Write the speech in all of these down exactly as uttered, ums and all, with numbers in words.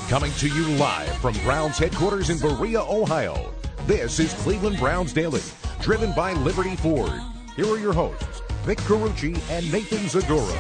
Coming to you live from Browns headquarters in Berea, Ohio. This is Cleveland Browns Daily, driven by Liberty Ford. Here are your hosts, Vic Carucci and Nathan Zagura.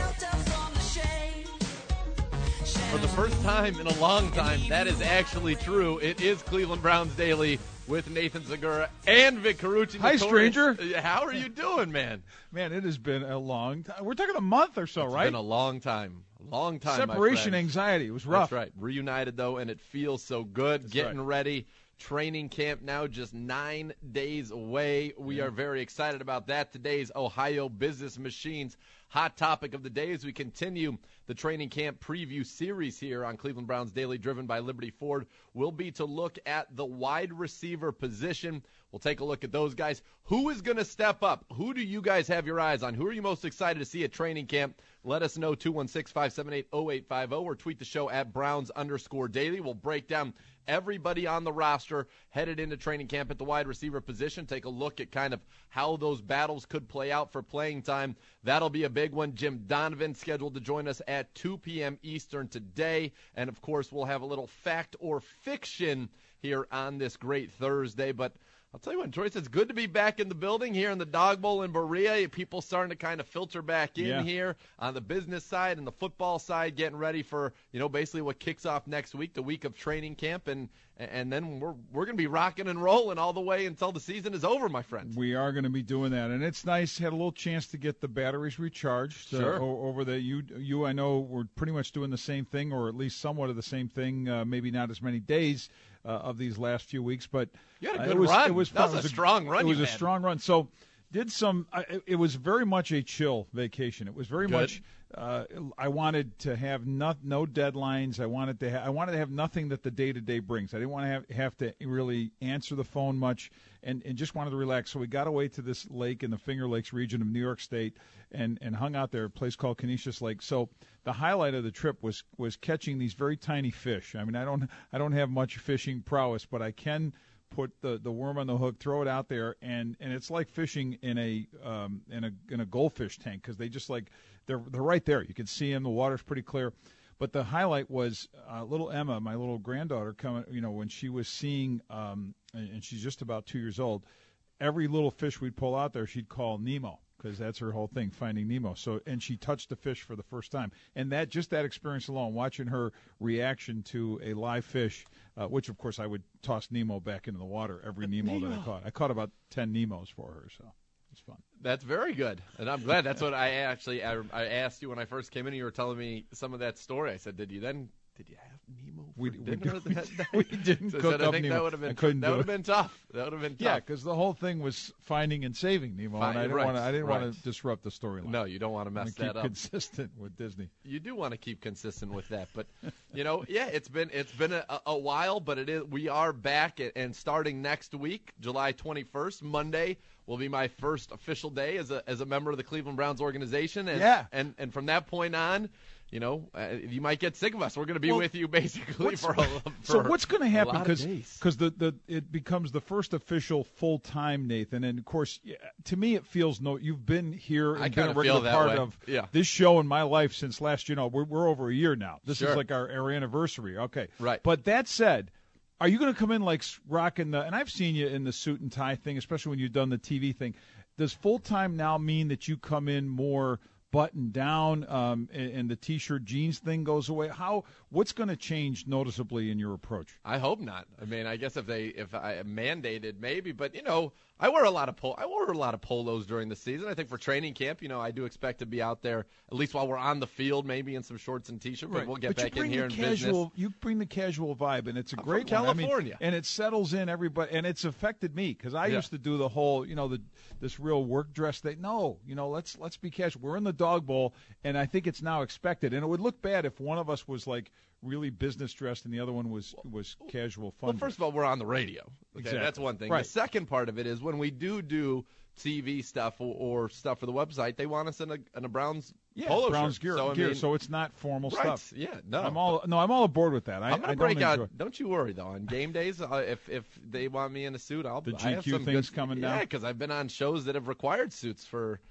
For the first time in a long time, that is actually true. It is Cleveland Browns Daily with Nathan Zagura and Vic Carucci. Hi, stranger. How are you doing, man? Man, it has been a long time. We're talking a month or so, it's right? It's been a long time. Long time, Separation my anxiety. It was rough. That's right. Reunited, though, and it feels so good. That's Getting right. ready. Training camp now just nine days away. We yeah. are very excited about that. Today's Ohio Business Machines hot topic of the day as we continue the training camp preview series here on Cleveland Browns Daily, driven by Liberty Ford, will be to look at the wide receiver position. We'll take a look at those guys. Who is going to step up? Who do you guys have your eyes on? Who are you most excited to see at training camp? Let us know, two one six, five seven eight, zero eight five zero, or tweet the show at Browns underscore daily. We'll break down everybody on the roster headed into training camp at the wide receiver position. Take a look at kind of how those battles could play out for playing time. That'll be a big one. Jim Donovan scheduled to join us at two p.m. Eastern today. And, of course, we'll have a little fact or fiction here on this great Thursday. But I'll tell you what, Joyce, it's good to be back in the building here in the Dog Bowl in Berea. People starting to kind of filter back in yeah. here on the business side and the football side, getting ready for, you know, basically what kicks off next week, the week of training camp. And and then we're we're going to be rocking and rolling all the way until the season is over, my friend. We are going to be doing that. And it's nice. Had a little chance to get the batteries recharged sure. uh, over the you, you, I know, we're pretty much doing the same thing, or at least somewhat of the same thing, uh, maybe not as many days uh, of these last few weeks. But you had a uh, good it was, run. It was that was, it was a strong run It was you a had. strong run. So did some uh, – it was very much a chill vacation. It was very good. much uh, – I wanted to have no, no deadlines. I wanted to ha- I wanted to have nothing that the day-to-day brings. I didn't want to have, have to really answer the phone much and, and just wanted to relax. So we got away to this lake in the Finger Lakes region of New York State and, and hung out there at a place called Canisius Lake. So the highlight of the trip was was catching these very tiny fish. I mean, I don't I don't have much fishing prowess, but I can – put the, the worm on the hook, throw it out there, and, and it's like fishing in a um, in a in a goldfish tank because they just like they're they're right there. You can see them. The water's pretty clear. But the highlight was uh, little Emma, my little granddaughter, coming. You know, when she was seeing, um, and, and she's just about two years old. Every little fish we'd pull out there, she'd call Nemo. Because that's her whole thing, finding Nemo. So, and she touched the fish for the first time, and that just that experience alone, watching her reaction to a live fish, uh, which of course I would toss Nemo back into the water every Nemo, Nemo that I caught. I caught about ten Nemos for her, so it's fun. That's very good, and I'm glad. That's what I actually I, I asked you when I first came in. You were telling me some of that story. I said, "Did you then?" Did you have Nemo for we, dinner we, that night? We didn't so cook said, up I think Nemo. that would have been I couldn't that do would have it. been tough. That would have been tough. Yeah, because the whole thing was finding and saving Nemo, Fine, and I didn't right, want to. I didn't right. want to disrupt the storyline. No, you don't want to mess keep that up. Consistent with Disney. You do want to keep consistent with that, but you know, yeah, it's been it's been a, a while, but it is. We are back, and starting next week, July twenty-first, Monday, will be my first official day as a as a member of the Cleveland Browns organization, and yeah. and and from that point on, you know, uh, you might get sick of us. We're going to be well, with you basically for a for So what's going to happen? Because because the, the it becomes the first official full time, Nathan, and of course, to me, it feels no. You've been here and I been a feel regular that part way. of yeah. this show in my life since last. You know, we're we're over a year now. This sure. is like our, our anniversary. Okay, right. But that said, are you going to come in like rocking the? And I've seen you in the suit and tie thing, especially when you've done the T V thing. Does full time now mean that you come in more buttoned down, um, and, and the T-shirt jeans thing goes away? How? What's going to change noticeably in your approach? I hope not. I mean, I guess if they if I mandated, maybe. But you know, I wear a lot of pol- I wore a lot of polos during the season. I think for training camp, you know, I do expect to be out there at least while we're on the field, maybe in some shorts and T-shirt. But right. we'll get but back you in bring here the in casual, business. You bring the casual vibe, and it's a I'm great from one. California, I mean, and it settles in everybody, and it's affected me because I yeah. used to do the whole, you know, the this real work dress thing. No, you know, let's let's be casual. We're in the Dog Bowl, and I think it's now expected. And it would look bad if one of us was like really business dressed and the other one was was casual fun. Well, first of all, we're on the radio. Okay, exactly. That's one thing. Right. The second part of it is when we do do T V stuff or, or stuff for the website, they want us in a, in a Browns yeah, polo Browns shirt. gear, so, I gear. mean, so it's not formal right. stuff. Yeah, no. I'm all no, I'm all aboard with that. I, I'm gonna I break don't out. enjoy. Don't you worry though. On game days, uh, if if they want me in a suit, I'll. The I have G Q some thing's good, coming yeah, down. because I've been on shows that have required suits for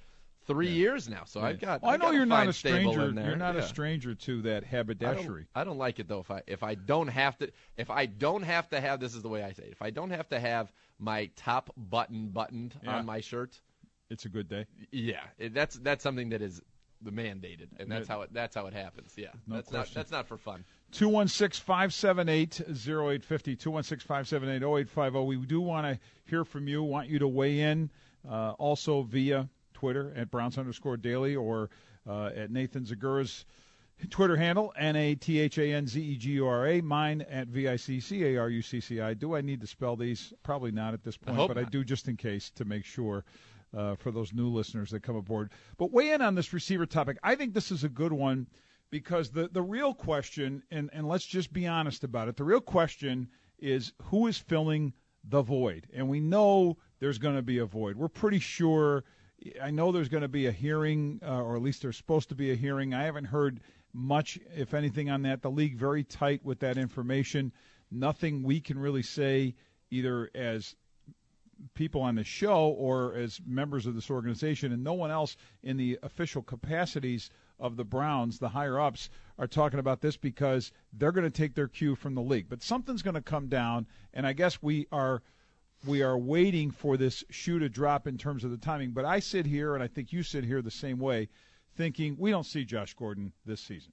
three yeah. years now. So yeah. I've got. Well, I I know got a you're not fine a stable stranger. in there. You're not yeah. a stranger to that I haberdashery. don't, I don't like it though. If I if I don't have to if I don't have to have this is the way I say it. If I don't have to have my top button buttoned Yeah. on my shirt, It's a good day. yeah, it, that's that's something that is the mandated, and that's Yeah. how it that's how it happens. Yeah, No that's not question. that's not for fun. two one six, five seven eight, zero eight five zero, two one six, five seven eight, zero eight five zero. We do want to hear from you, want you to weigh in, uh, also via Twitter at Browns underscore daily or uh, at Nathan Zagura's Twitter handle, N A T H A N Z E G U R A, mine at V I C C A R U C C I. Do I need to spell these? Probably not at this point, hope but I not. do just in case to make sure uh, for those new listeners that come aboard. But weigh in on this receiver topic. I think this is a good one because the, the real question, and, and let's just be honest about it, the real question is who is filling the void? And we know there's going to be a void. We're pretty sure. I know there's going to be a hearing, uh, or at least there's supposed to be a hearing. I haven't heard much, if anything, on that. The league very tight with that information. Nothing we can really say either as people on the show or as members of this organization, and no one else in the official capacities of the Browns, the higher-ups, are talking about this because they're going to take their cue from the league. But something's going to come down, and I guess we are we are waiting for this shoe to drop in terms of the timing. But I sit here, and I think you sit here the same way, thinking we don't see Josh Gordon this season.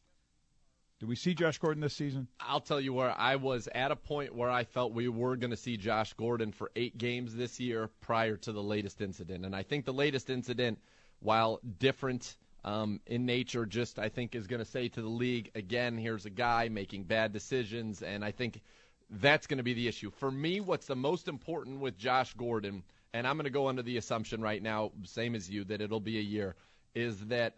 Do we see Josh Gordon this season? I'll tell you where I was at a point where I felt we were going to see Josh Gordon for eight games this year prior to the latest incident. And I think the latest incident, while different um, in nature, just I think is going to say to the league, again, here's a guy making bad decisions. And I think that's going to be the issue. For me, what's the most important with Josh Gordon, and I'm going to go under the assumption right now, same as you, that it'll be a year, is that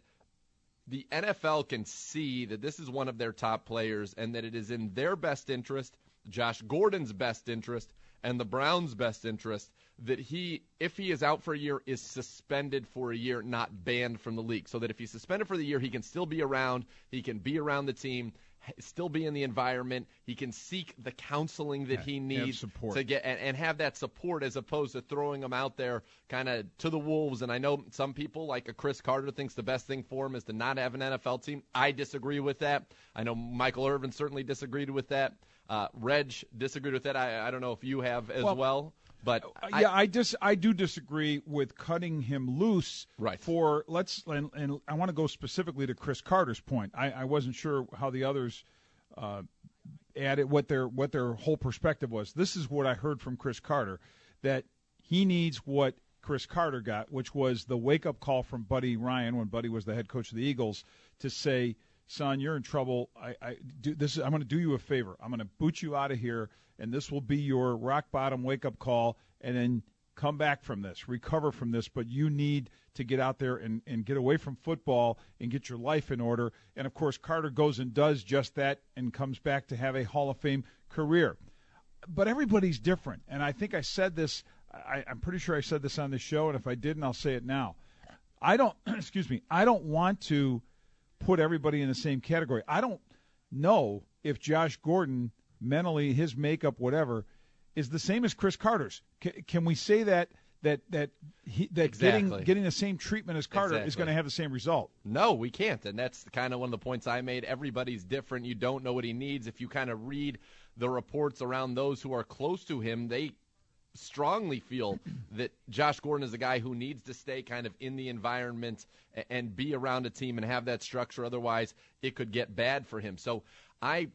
the N F L can see that this is one of their top players and that it is in their best interest, Josh Gordon's best interest, and the Browns' best interest that he, if he is out for a year, is suspended for a year, not banned from the league. So that if he's suspended for the year, he can still be around, he can be around the team, still be in the environment, he can seek the counseling that he needs to get and, and have that support as opposed to throwing him out there kind of to the wolves. And I know some people, like a Chris Carter, thinks the best thing for him is to not have an N F L team. I disagree with that. I know Michael Irvin certainly disagreed with that. Uh, Reg disagreed with that. I, I don't know if you have as well. well. But uh, yeah, I, I dis I do disagree with cutting him loose. Right. For let's and, and I want to go specifically to Chris Carter's point. I, I wasn't sure how the others uh, added what their what their whole perspective was. This is what I heard from Chris Carter, that he needs what Chris Carter got, which was the wake up call from Buddy Ryan when Buddy was the head coach of the Eagles to say, son, you're in trouble. I, I do this. I'm going to do you a favor. I'm going to boot you out of here, and this will be your rock bottom wake up call, and then come back from this, recover from this. But you need to get out there and, and get away from football and get your life in order. And of course, Carter goes and does just that and comes back to have a Hall of Fame career. But everybody's different, and I think I said this. I, I'm pretty sure I said this on the show, and if I didn't, I'll say it now. I don't. excuse me. I don't want to put everybody in the same category. I don't know if Josh Gordon, mentally, his makeup, whatever, is the same as Chris Carter's. C- can we say that that that he, that exactly. getting getting the same treatment as Carter exactly. is going to have the same result? No, we can't, and that's kind of one of the points I made. Everybody's different. You don't know what he needs. If you kind of read the reports around those who are close to him, they strongly feel that Josh Gordon is a guy who needs to stay kind of in the environment and be around a team and have that structure. Otherwise, it could get bad for him. So I,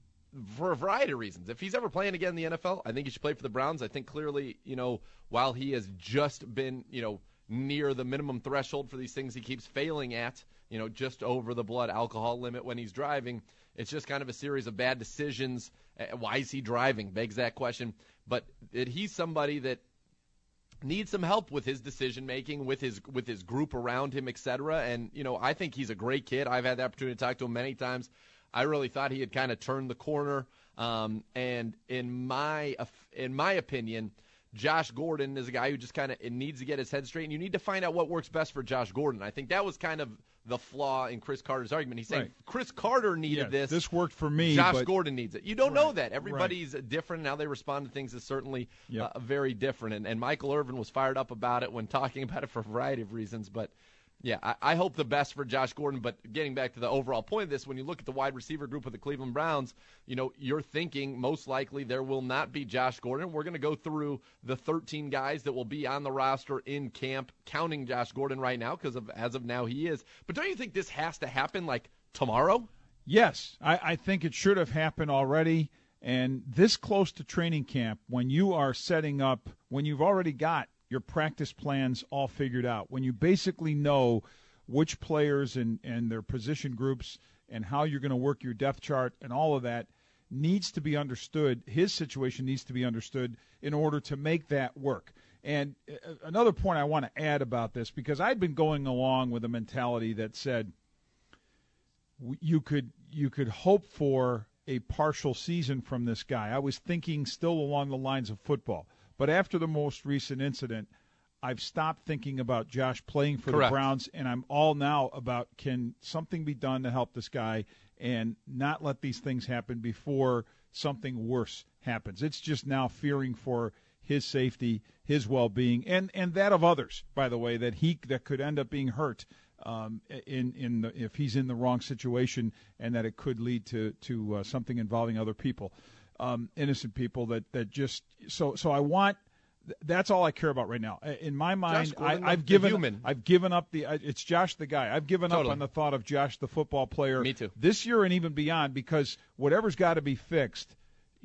for a variety of reasons, if he's ever playing again in the N F L, I think he should play for the Browns. I think clearly, you know, while he has just been, you know, near the minimum threshold for these things he keeps failing at, you know, just over the blood alcohol limit when he's driving, it's just kind of a series of bad decisions. Why is he driving? Begs that question. But that he's somebody that needs some help with his decision making, with his with his group around him, et cetera. And you know, I think he's a great kid. I've had the opportunity to talk to him many times. I really thought he had kind of turned the corner. Um, and in my in my opinion, Josh Gordon is a guy who just kind of needs to get his head straight. And you need to find out what works best for Josh Gordon. I think that was kind of the flaw in Chris Carter's argument. He's saying right. Chris Carter needed yeah, this. This worked for me. Josh but, Gordon needs it. You don't right, know that. Everybody's right. different, and how they respond to things is certainly yep. uh, very different. And, and Michael Irvin was fired up about it when talking about it for a variety of reasons. But, yeah, I, I hope the best for Josh Gordon. But getting back to the overall point of this, when you look at the wide receiver group of the Cleveland Browns, you know, you're thinking most likely there will not be Josh Gordon. We're going to go through the thirteen guys that will be on the roster in camp, counting Josh Gordon right now, because of as of now he is. But don't you think this has to happen, like, tomorrow? Yes, I, I think it should have happened already. And this close to training camp, when you are setting up, when you've already got your practice plans all figured out, when you basically know which players and, and their position groups and how you're going to work your depth chart and all of that needs to be understood. His situation needs to be understood in order to make that work. And another point I want to add about this, because I'd been going along with a mentality that said you could you could hope for a partial season from this guy. I was thinking still along the lines of football. But after the most recent incident, I've stopped thinking about Josh playing for Correct. the Browns, and I'm all now about can something be done to help this guy and not let these things happen before something worse happens. It's just now fearing for his safety, his well-being, and, and that of others, by the way, that he that could end up being hurt um, in in the, if he's in the wrong situation, and that it could lead to to uh, something involving other people. Um, innocent people that, that just so so I want that's all I care about right now. In my mind, Gordon, I, I've the given human. I've given up the it's Josh the guy. I've given Totally. up on the thought of Josh the football player. Me too. This year and even beyond, because whatever's got to be fixed,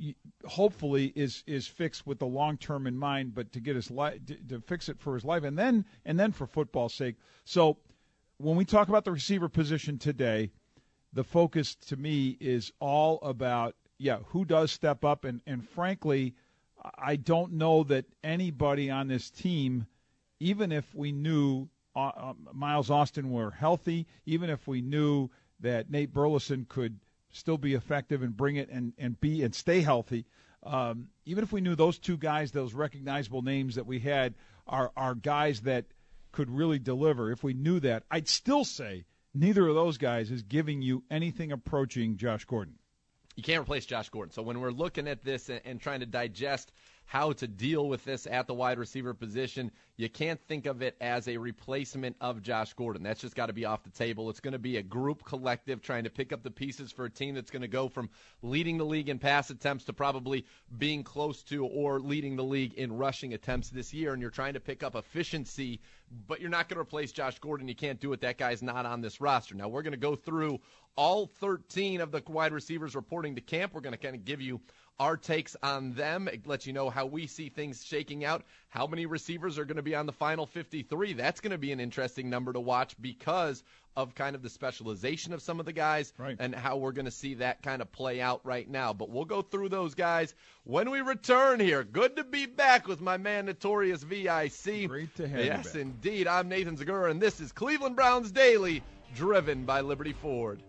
hopefully is is fixed with the long term in mind. But to get his life to, to fix it for his life, and then and then for football's sake. So when we talk about the receiver position today, the focus to me is all about. Yeah, who does step up? And, and frankly, I don't know that anybody on this team, even if we knew uh, uh, Miles Austin were healthy, even if we knew that Nate Burleson could still be effective and bring it and, and be and stay healthy, um, even if we knew those two guys, those recognizable names that we had, are, are guys that could really deliver, if we knew that, I'd still say neither of those guys is giving you anything approaching Josh Gordon. You can't replace Josh Gordon. So when we're looking at this and, and trying to digest how to deal with this at the wide receiver position, you can't think of it as a replacement of Josh Gordon. That's just got to be off the table. It's going to be a group collective trying to pick up the pieces for a team that's going to go from leading the league in pass attempts to probably being close to or leading the league in rushing attempts this year. And you're trying to pick up efficiency, but you're not going to replace Josh Gordon. You can't do it. That guy's not on this roster. Now, we're going to go through all thirteen of the wide receivers reporting to camp. We're going to kind of give you our takes on them. It lets you know how we see things shaking out. How many receivers are going to be on the final fifty-three? That's going to be an interesting number to watch because of kind of the specialization of some of the guys right. and how we're going to see that kind of play out right now. But we'll go through those guys when we return here. Good to be back with my man, Notorious V I C. Great to have yes, you back. indeed. I'm Nathan Zagura, and this is Cleveland Browns Daily, driven by Liberty Ford.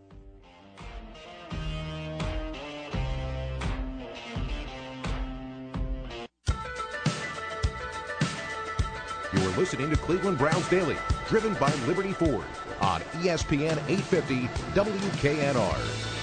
You're listening to Cleveland Browns Daily, driven by Liberty Ford on E S P N eight fifty W K N R.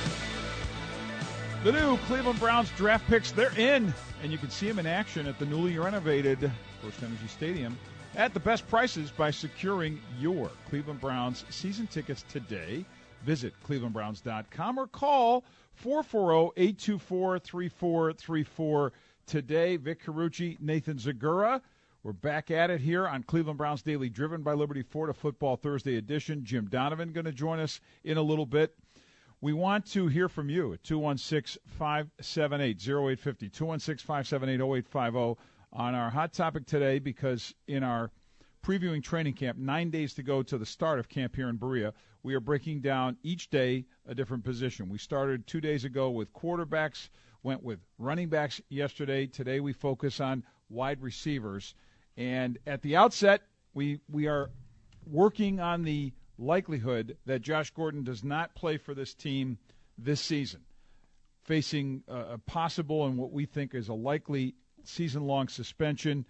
The new Cleveland Browns draft picks, they're in, and you can see them in action at the newly renovated First Energy Stadium at the best prices by securing your Cleveland Browns season tickets today. Visit cleveland browns dot com or call four four zero, eight two four, three four three four today. Vic Carucci, Nathan Zagura. We're back at it here on Cleveland Browns Daily, driven by Liberty Ford, a Football Thursday edition. Jim Donovan going to join us in a little bit. We want to hear from you at two one six, five seven eight, zero eight five zero, two one six, five seven eight, zero eight five zero on our hot topic today, because in our previewing training camp, nine days to go to the start of camp here in Berea, we are breaking down each day a different position. We started two days ago with quarterbacks, went with running backs yesterday. Today we focus on wide receivers. And at the outset, we we are working on the likelihood that Josh Gordon does not play for this team this season, facing a, a possible and what we think is a likely season-long suspension.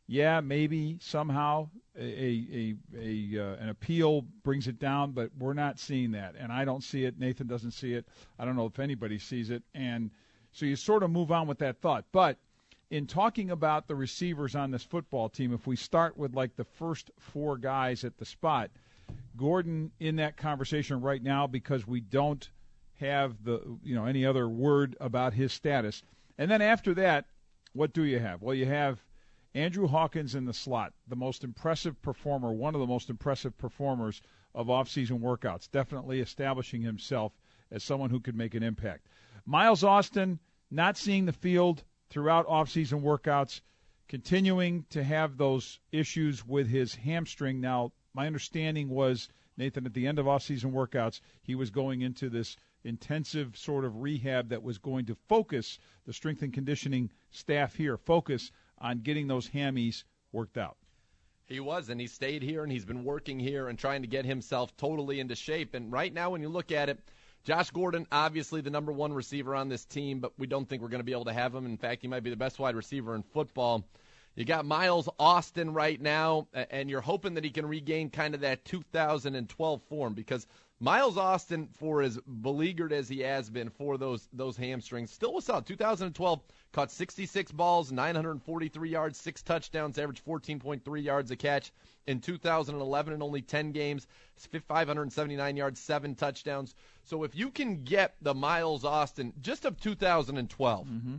yeah, maybe somehow a, a, a uh, an appeal brings it down, but we're not seeing that, and I don't see it. Nathan doesn't see it. I don't know if anybody sees it, and so you sort of move on with that thought. But in talking about the receivers on this football team, if we start with like the first four guys at the spot, Gordon in that conversation right now because we don't have the you know any other word about his status. And then after that, what do you have? Well, you have Andrew Hawkins in the slot, the most impressive performer, one of the most impressive performers of off-season workouts, definitely establishing himself as someone who could make an impact. Miles Austin, not seeing the field throughout off-season workouts, continuing to have those issues with his hamstring. Now, my understanding was, Nathan, at the end of off-season workouts, he was going into this intensive sort of rehab that was going to focus the strength and conditioning staff here, focus on getting those hammies worked out. He was, and he stayed here, and he's been working here and trying to get himself totally into shape. And right now, when you look at it, Josh Gordon, obviously the number one receiver on this team, but we don't think we're going to be able to have him. In fact, he might be the best wide receiver in football. You got Miles Austin right now, and you're hoping that he can regain kind of that two thousand twelve form, because Miles Austin, for as beleaguered as he has been for those those hamstrings, still was solid. two thousand twelve, caught sixty-six balls, nine hundred forty-three yards, six touchdowns, averaged fourteen point three yards a catch. In two thousand eleven, in only ten games, five hundred seventy-nine yards, seven touchdowns. So if you can get the Miles Austin just of two thousand twelve, mm-hmm.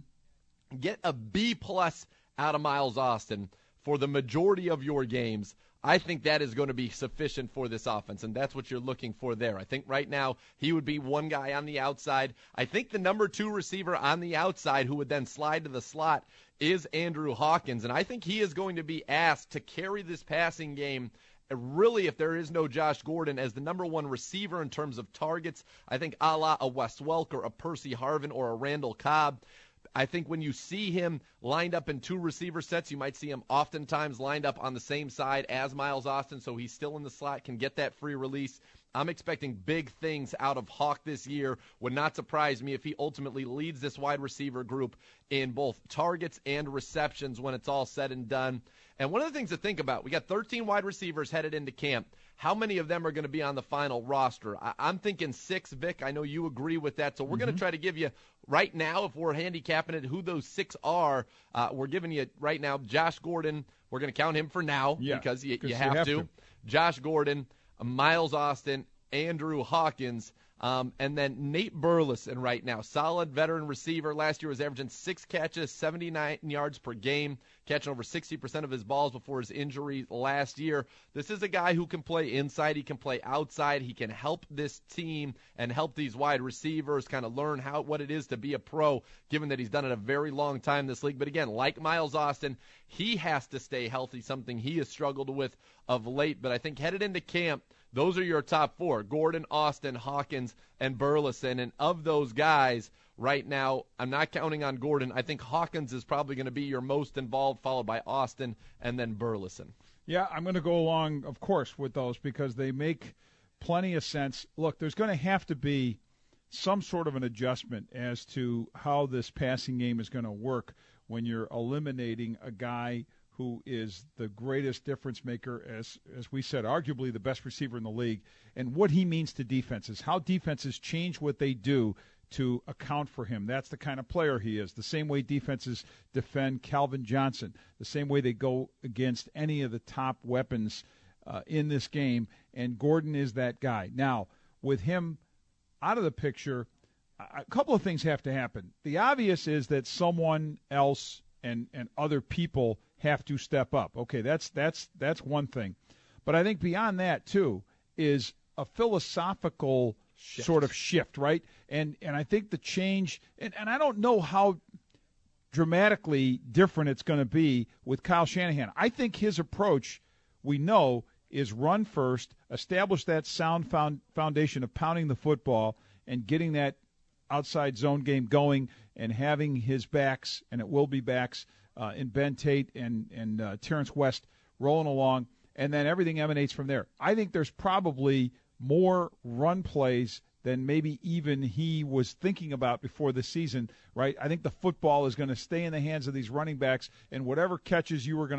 get a B-plus out of Miles Austin for the majority of your games, I think that is going to be sufficient for this offense, and that's what you're looking for there. I think right now he would be one guy on the outside. I think the number two receiver on the outside who would then slide to the slot is Andrew Hawkins, and I think he is going to be asked to carry this passing game, really, if there is no Josh Gordon, as the number one receiver in terms of targets. I think a la a Wes Welker, a Percy Harvin, or a Randall Cobb. I think when you see him lined up in two receiver sets, you might see him oftentimes lined up on the same side as Miles Austin, so he's still in the slot, can get that free release. I'm expecting big things out of Hawk this year. Would not surprise me if he ultimately leads this wide receiver group in both targets and receptions when it's all said and done. And one of the things to think about, we got thirteen wide receivers headed into camp. How many of them are going to be on the final roster? I- I'm thinking six, Vic. I know you agree with that. So we're mm-hmm. going to try to give you right now, if we're handicapping it, who those six are. Uh, we're giving you right now Josh Gordon. We're going to count him for now yeah, because you, you, you have, have to. to. Josh Gordon, Miles Austin, Andrew Hawkins, um, and then Nate Burleson right now. Solid veteran receiver. Last year was averaging six catches, seventy-nine yards per game, catching over sixty percent of his balls before his injury last year. This is a guy who can play inside. He can play outside. He can help this team and help these wide receivers kind of learn how what it is to be a pro, given that he's done it a very long time in this league. But again, like Miles Austin, he has to stay healthy, something he has struggled with of late. But I think headed into camp, those are your top four: Gordon, Austin, Hawkins, and Burleson. And of those guys right now, I'm not counting on Gordon. I think Hawkins is probably going to be your most involved, followed by Austin and then Burleson. Yeah, I'm going to go along, of course, with those because they make plenty of sense. Look, there's going to have to be some sort of an adjustment as to how this passing game is going to work when you're eliminating a guy who is the greatest difference maker, as as we said, arguably the best receiver in the league, and what he means to defenses, how defenses change what they do to account for him. That's the kind of player he is. The same way defenses defend Calvin Johnson, the same way they go against any of the top weapons uh, in this game, and Gordon is that guy. Now, with him out of the picture, a couple of things have to happen. The obvious is that someone else and, and other people have to step up. Okay, that's that's that's one thing. But I think beyond that, too, is a philosophical shift. sort of shift, right? And and I think the change, and, and I don't know how dramatically different it's going to be with Kyle Shanahan. I think his approach, we know, is run first, establish that sound found, foundation of pounding the football and getting that outside zone game going and having his backs, and it will be backs, Uh, in Ben Tate and, and uh, Terrence West rolling along, and then everything emanates from there. I think there's probably more run plays than maybe even he was thinking about before the season, right? I think the football is going to stay in the hands of these running backs, and whatever catches you were going to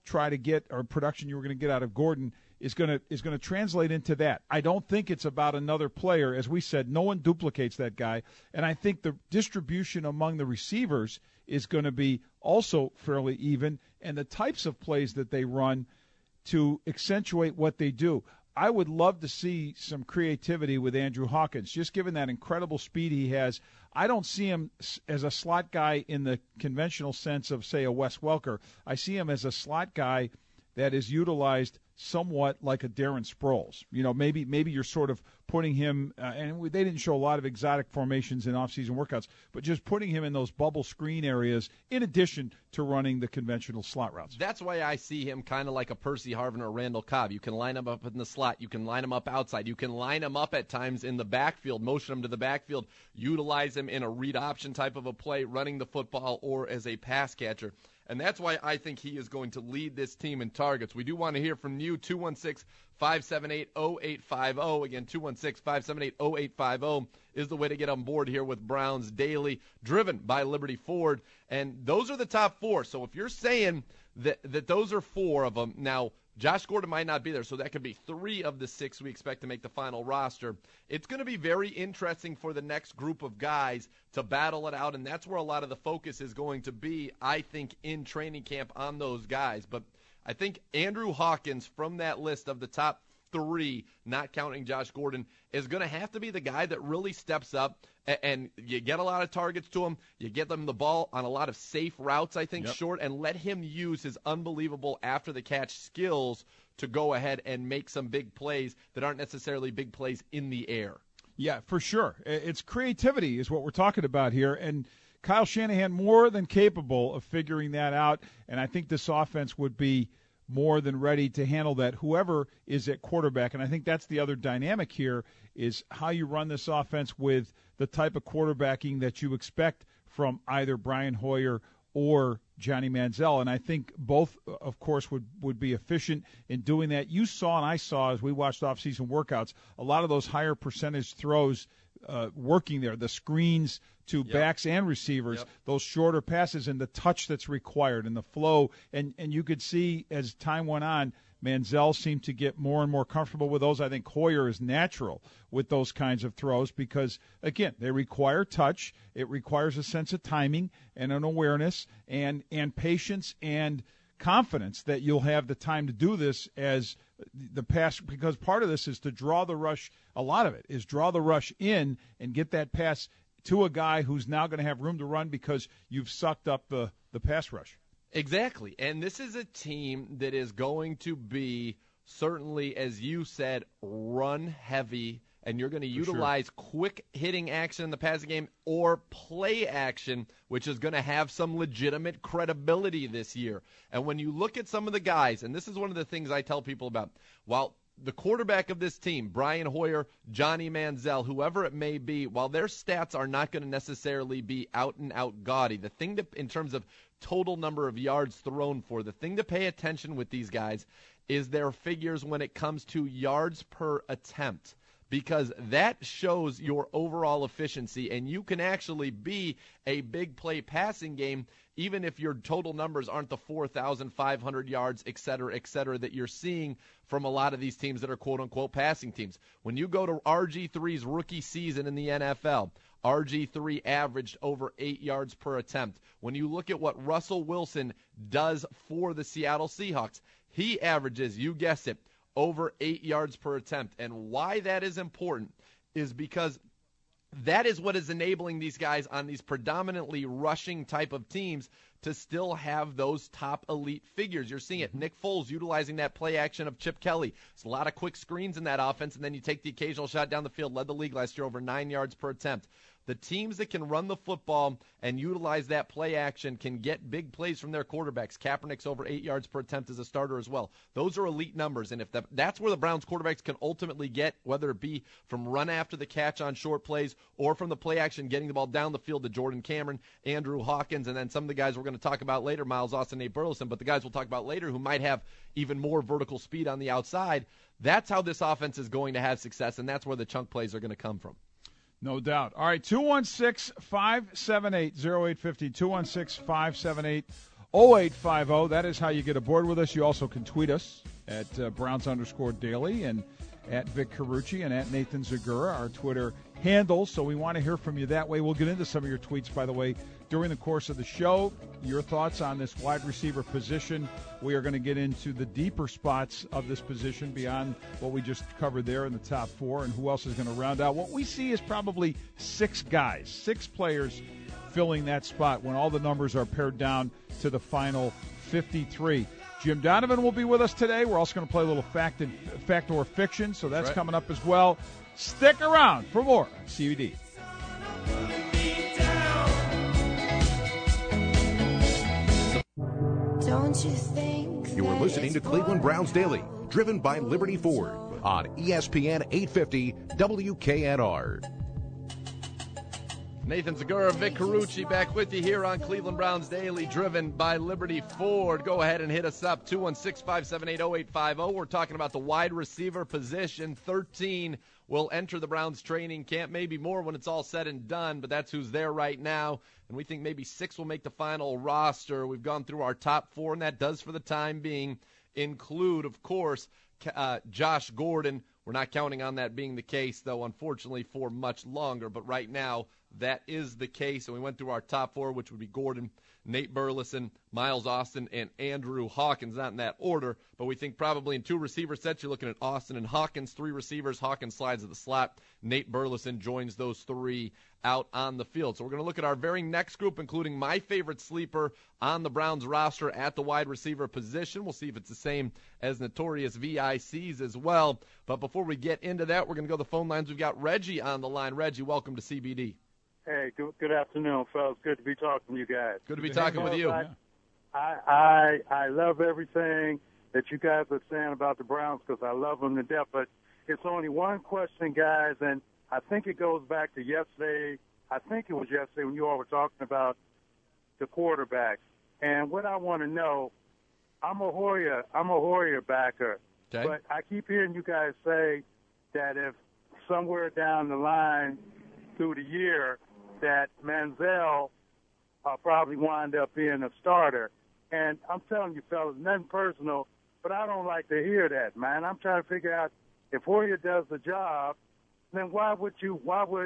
try to get, or production you were going to get out of Gordon, is going to is going to translate into that. I don't think it's about another player. As we said, no one duplicates that guy. And I think the distribution among the receivers is going to be also fairly even, and the types of plays that they run to accentuate what they do. I would love to see some creativity with Andrew Hawkins, just given that incredible speed he has. I don't see him as a slot guy in the conventional sense of, say, a Wes Welker. I see him as a slot guy that is utilized somewhat like a Darren Sproles. You know, maybe maybe you're sort of putting him, uh, and they didn't show a lot of exotic formations in off-season workouts, but just putting him in those bubble screen areas in addition to running the conventional slot routes. That's why I see him kind of like a Percy Harvin or Randall Cobb. You can line him up in the slot. You can line him up outside. You can line him up at times in the backfield, motion him to the backfield, utilize him in a read option type of a play, running the football, or as a pass catcher. And that's why I think he is going to lead this team in targets. We do want to hear from you, two one six, five seven eight, zero eight five zero. Again, two one six, five seven eight, zero eight five zero is the way to get on board here with Browns Daily, driven by Liberty Ford. And those are the top four. So if you're saying that, that those are four of them, now Josh Gordon might not be there, so that could be three of the six we expect to make the final roster. It's going to be very interesting for the next group of guys to battle it out, and that's where a lot of the focus is going to be, I think, in training camp on those guys. But I think Andrew Hawkins, from that list of the top three, not counting Josh Gordon, is going to have to be the guy that really steps up, and, and you get a lot of targets to him. You get them the ball on a lot of safe routes, I think, yep. short, and let him use his unbelievable after-the-catch skills to go ahead and make some big plays that aren't necessarily big plays in the air. Yeah, for sure. It's creativity is what we're talking about here, and Kyle Shanahan more than capable of figuring that out, and I think this offense would be more than ready to handle that, whoever is at quarterback. And I think that's the other dynamic here, is how you run this offense with the type of quarterbacking that you expect from either Brian Hoyer or Johnny Manziel. And I think both, of course, would, would be efficient in doing that. You saw and I saw, as we watched off-season workouts, a lot of those higher percentage throws uh, working there, the screens to yep. backs and receivers, yep. those shorter passes and the touch that's required and the flow. And, and you could see as time went on, Manziel seemed to get more and more comfortable with those. I think Hoyer is natural with those kinds of throws because, again, they require touch. It requires a sense of timing and an awareness and, and patience and confidence that you'll have the time to do this as the pass, because part of this is to draw the rush. A lot of it is draw the rush in and get that pass to a guy who's now going to have room to run because you've sucked up the, the pass rush. Exactly. And this is a team that is going to be, certainly, as you said, run heavy, and you're going to utilize sure. quick hitting action in the passing game or play action, which is going to have some legitimate credibility this year. And when you look at some of the guys, and this is one of the things I tell people about, while the quarterback of this team, Brian Hoyer, Johnny Manziel, whoever it may be, while their stats are not going to necessarily be out-and-out gaudy, the thing to, in terms of total number of yards thrown for, the thing to pay attention with these guys is their figures when it comes to yards per attempt, because that shows your overall efficiency, and you can actually be a big play passing game even if your total numbers aren't the four thousand five hundred yards, et cetera, et cetera, that you're seeing from a lot of these teams that are quote-unquote passing teams. When you go to R G three's rookie season in the N F L, R G three averaged over eight yards per attempt. When you look at what Russell Wilson does for the Seattle Seahawks, he averages, you guessed it, over eight yards per attempt. And why that is important is because that is what is enabling these guys on these predominantly rushing type of teams to still have those top elite figures. You're seeing it. Nick Foles utilizing that play action of Chip Kelly. It's a lot of quick screens in that offense, and then you take the occasional shot down the field. Led the league last year over nine yards per attempt. The teams that can run the football and utilize that play action can get big plays from their quarterbacks. Kaepernick's over eight yards per attempt as a starter as well. Those are elite numbers, and if the, that's where the Browns quarterbacks can ultimately get, whether it be from run after the catch on short plays or from the play action getting the ball down the field to Jordan Cameron, Andrew Hawkins, and then some of the guys we're going to talk about later, Miles Austin, Nate Burleson, but the guys we'll talk about later who might have even more vertical speed on the outside. That's how this offense is going to have success, and that's where the chunk plays are going to come from. No doubt. All right, two one six, five seven eight, zero eight five zero, two one six, five seven eight, oh eight five oh. That is how you get aboard with us. You also can tweet us at uh, Browns underscore daily and at Vic Carucci and at Nathan Zagura, our Twitter handles. So we want to hear from you that way. We'll get into some of your tweets, by the way, during the course of the show. Your thoughts on this wide receiver position. We are going to get into the deeper spots of this position beyond what we just covered there in the top four, and who else is going to round out. What we see is probably six guys, six players filling that spot when all the numbers are pared down to the final fifty-three. Jim Donovan will be with us today. We're also going to play a little fact, and, fact or fiction, so that's right. coming up as well. Stick around for more on C B D. Don't you think You are listening to Cleveland Browns Daily, driven by Liberty Ford on E S P N eight fifty W K N R. Nathan Zagura, Vic Carucci back with you here on Cleveland Browns Daily, driven by Liberty Ford. Go ahead and hit us up, two one six, five seven eight, oh eight five oh. We're talking about the wide receiver position. thirteen will enter the Browns training camp, maybe more when it's all said and done, but that's who's there right now. And we think maybe six will make the final roster. We've gone through our top four, and that does for the time being include, of course, uh, Josh Gordon. We're not counting on that being the case, though, unfortunately, for much longer. But right now, that is the case. And we went through our top four, which would be Gordon, Nate Burleson, Miles Austin, and Andrew Hawkins. Not in that order, but we think probably in two receiver sets, you're looking at Austin and Hawkins. Three receivers, Hawkins slides to the slot. Nate Burleson joins those three out on the field. So we're going to look at our very next group, including my favorite sleeper on the Browns roster at the wide receiver position. We'll see if it's the same as notorious V I Cs as well. But before we get into that, we're going to go to the phone lines. We've got Reggie on the line. Reggie, welcome to C B D. Hey, good, good afternoon, fellas. Good to be talking to you guys. Good to be talking with you. I, I, I I love everything that you guys are saying about the Browns because I love them to death. But it's only one question, guys, and I think it goes back to yesterday. I think it was yesterday when you all were talking about the quarterbacks. And what I want to know, I'm a Hoyer, I'm a Hoyer backer, Okay. but I keep hearing you guys say that if somewhere down the line through the year that Manziel uh, probably wind up being a starter. And I'm telling you, fellas, nothing personal, but I don't like to hear that, man. I'm trying to figure out if Hoyer does the job, then why would you, why would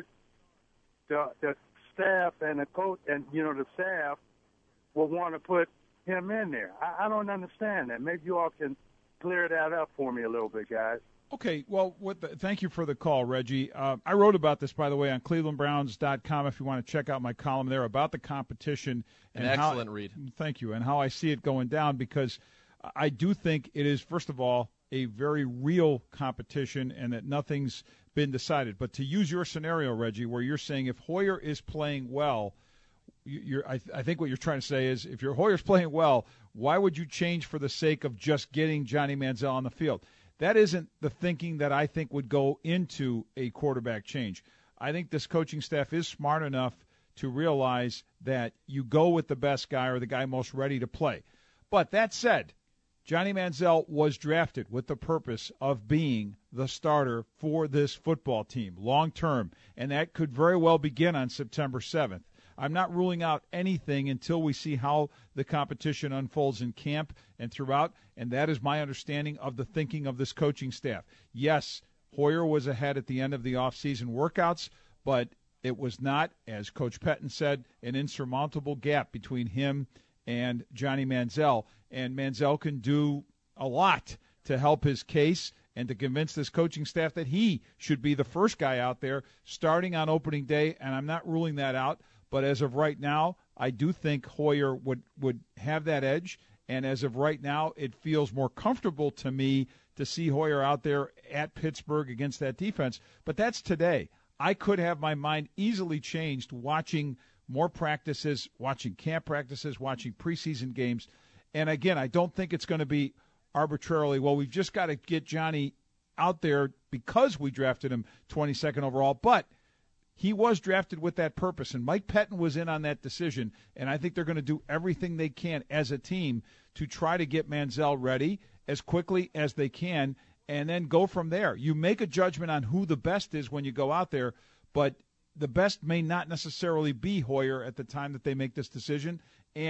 the, the staff and the coach and, you know, the staff will want to put him in there? I, I don't understand that. Maybe you all can clear that up for me a little bit, guys. Okay, well, what the, thank you for the call, Reggie. Uh, I wrote about this, by the way, on cleveland browns dot com if you want to check out my column there about the competition. An and excellent how, read. Thank you, and how I see it going down, because I do think it is, first of all, a very real competition and that nothing's been decided. But to use your scenario, Reggie, where you're saying if Hoyer is playing well, you're, I, I think what you're trying to say is if your Hoyer's playing well, why would you change for the sake of just getting Johnny Manziel on the field? That isn't the thinking that I think would go into a quarterback change. I think this coaching staff is smart enough to realize that you go with the best guy or the guy most ready to play. But that said, Johnny Manziel was drafted with the purpose of being the starter for this football team long term, and that could very well begin on September seventh. I'm not ruling out anything until we see how the competition unfolds in camp and throughout, and that is my understanding of the thinking of this coaching staff. Yes, Hoyer was ahead at the end of the offseason workouts, but it was not, as Coach Pettine said, an insurmountable gap between him and Johnny Manziel, and Manziel can do a lot to help his case and to convince this coaching staff that he should be the first guy out there starting on opening day, and I'm not ruling that out. But as of right now, I do think Hoyer would, would have that edge. And as of right now, it feels more comfortable to me to see Hoyer out there at Pittsburgh against that defense. But that's today. I could have my mind easily changed watching more practices, watching camp practices, watching preseason games. And again, I don't think it's going to be arbitrarily, well, we've just got to get Johnny out there because we drafted him twenty-second overall. But he was drafted with that purpose, and Mike Pettine was in on that decision, and I think they're going to do everything they can as a team to try to get Manziel ready as quickly as they can and then go from there. You make a judgment on who the best is when you go out there, but the best may not necessarily be Hoyer at the time that they make this decision, and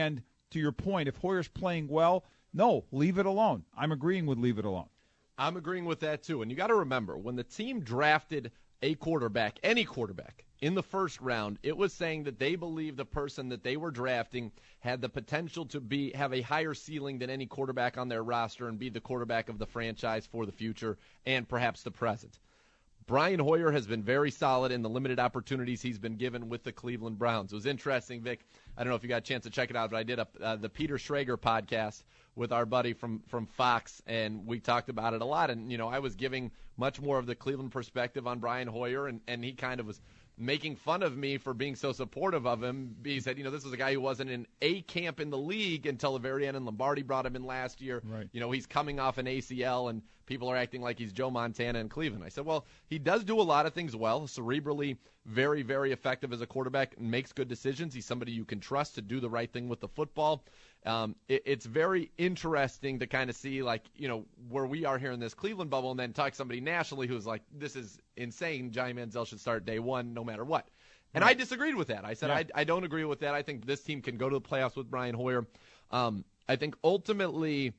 to your point, if Hoyer's playing well, no, leave it alone. I'm agreeing with leave it alone. I'm agreeing with that, too. And you got to remember, when the team drafted a quarterback, any quarterback, in the first round, it was saying that they believed the person that they were drafting had the potential to be have a higher ceiling than any quarterback on their roster and be the quarterback of the franchise for the future and perhaps the present. Brian Hoyer has been very solid in the limited opportunities he's been given with the Cleveland Browns. It was interesting, Vic. I don't know if you got a chance to check it out, but I did a, uh, the Peter Schrager podcast with our buddy from, from Fox, and we talked about it a lot. And, you know, I was giving much more of the Cleveland perspective on Brian Hoyer, and, and he kind of was making fun of me for being so supportive of him. He said, you know, this was a guy who wasn't in a camp in the league until the very end, and Lombardi brought him in last year. Right. You know, he's coming off an A C L, and people are acting like he's Joe Montana in Cleveland. I said, well, he does do a lot of things well, cerebrally very, very effective as a quarterback, and makes good decisions. He's somebody you can trust to do the right thing with the football. Um, it, it's very interesting to kind of see, like, you know, where we are here in this Cleveland bubble, and then talk to somebody nationally who's like, this is insane. Johnny Manziel should start day one no matter what. And right. I disagreed with that. I said, yeah. I, I don't agree with that. I think this team can go to the playoffs with Brian Hoyer. Um, I think ultimately,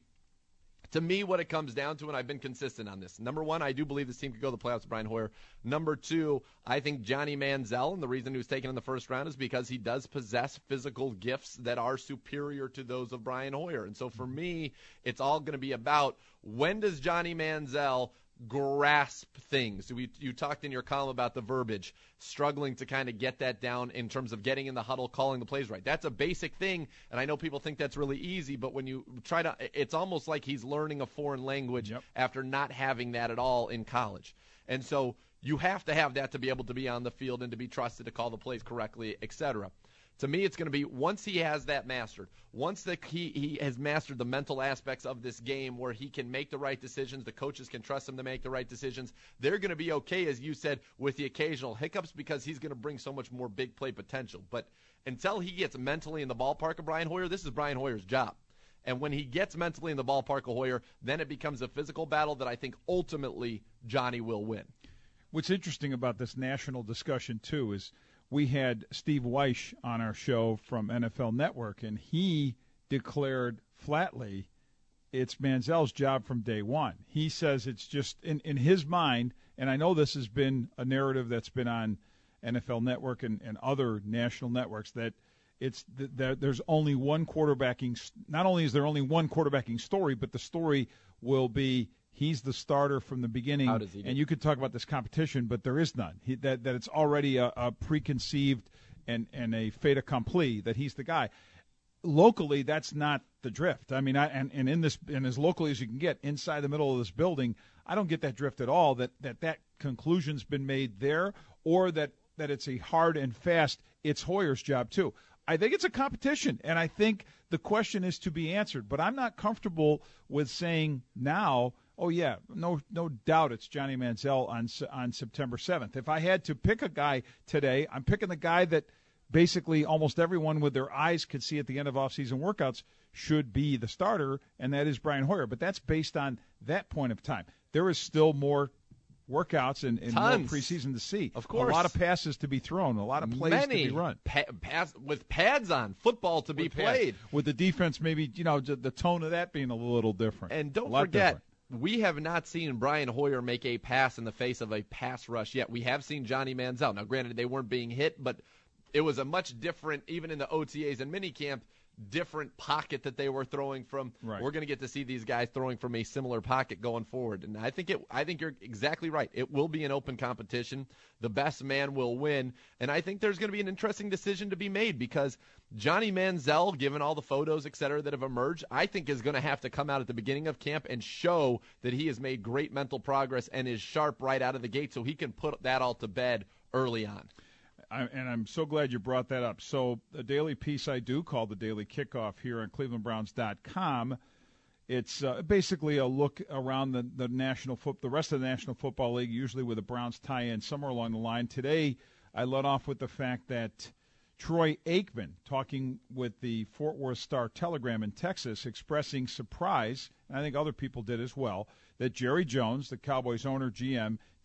to me, what it comes down to, and I've been consistent on this, number one, I do believe this team could go to the playoffs with Brian Hoyer. Number two, I think Johnny Manziel, and the reason he was taken in the first round is because he does possess physical gifts that are superior to those of Brian Hoyer. And so for me, it's all going to be about, when does Johnny Manziel grasp things? We, you talked in your column about the verbiage, struggling to kind of get that down in terms of getting in the huddle, calling the plays right. That's a basic thing, and I know people think that's really easy, but when you try to, it's almost like he's learning a foreign language yep. after not having that at all in college. And so you have to have that to be able to be on the field and to be trusted to call the plays correctly, et cetera. To me, it's going to be, once he has that mastered, once the, he, he has mastered the mental aspects of this game where he can make the right decisions, the coaches can trust him to make the right decisions, they're going to be okay, as you said, with the occasional hiccups, because he's going to bring so much more big play potential. But until he gets mentally in the ballpark of Brian Hoyer, this is Brian Hoyer's job. And when he gets mentally in the ballpark of Hoyer, then it becomes a physical battle that I think ultimately Johnny will win. What's interesting about this national discussion, too, is we had Steve Weish on our show from N F L Network, and he declared flatly it's Manziel's job from day one. He says it's just, in, in his mind, and I know this has been a narrative that's been on N F L Network and, and other national networks, that it's that there's only one quarterbacking, not only is there only one quarterbacking story, but the story will be he's the starter from the beginning. How does he do? And you could talk about this competition, but there is none. He, that that it's already a, a preconceived and, and a fait accompli that he's the guy. Locally, that's not the drift. I mean, I, and, and in this, and as locally as you can get inside the middle of this building, I don't get that drift at all, that that, that conclusion's been made there, or that, that it's a hard and fast, it's Hoyer's job too. I think it's a competition, and I think the question is to be answered. But I'm not comfortable with saying now, oh, yeah, no no doubt it's Johnny Manziel on on September seventh. If I had to pick a guy today, I'm picking the guy that basically almost everyone with their eyes could see at the end of off-season workouts should be the starter, and that is Brian Hoyer. But that's based on that point of time. There is still more workouts and, and more preseason to see. Of course. A lot of passes to be thrown, a lot of plays Many to be run. Pa- pass, with pads on, football to be with played. Pads. With the defense, maybe, you know, the tone of that being a little different. And don't forget, different. We have not seen Brian Hoyer make a pass in the face of a pass rush yet. We have seen Johnny Manziel. Now, granted, they weren't being hit, but it was a much different, even in the O T As and minicamp, different pocket that they were throwing from. Right. We're going to get to see these guys throwing from a similar pocket going forward. And I think it. I think you're exactly right. It will be an open competition. The best man will win. And I think there's going to be an interesting decision to be made, because Johnny Manziel, given all the photos, et cetera, that have emerged, I think is going to have to come out at the beginning of camp and show that he has made great mental progress and is sharp right out of the gate, so he can put that all to bed early on. I, and I'm so glad you brought that up. So the daily piece I do called the Daily Kickoff here on Cleveland Browns dot com. It's uh, basically a look around the, the national foot, the rest of the National Football League, usually with a Browns tie-in somewhere along the line. Today, I led off with the fact that Troy Aikman, talking with the Fort Worth Star-Telegram in Texas, expressing surprise, and I think other people did as well, that Jerry Jones, the Cowboys owner, G M,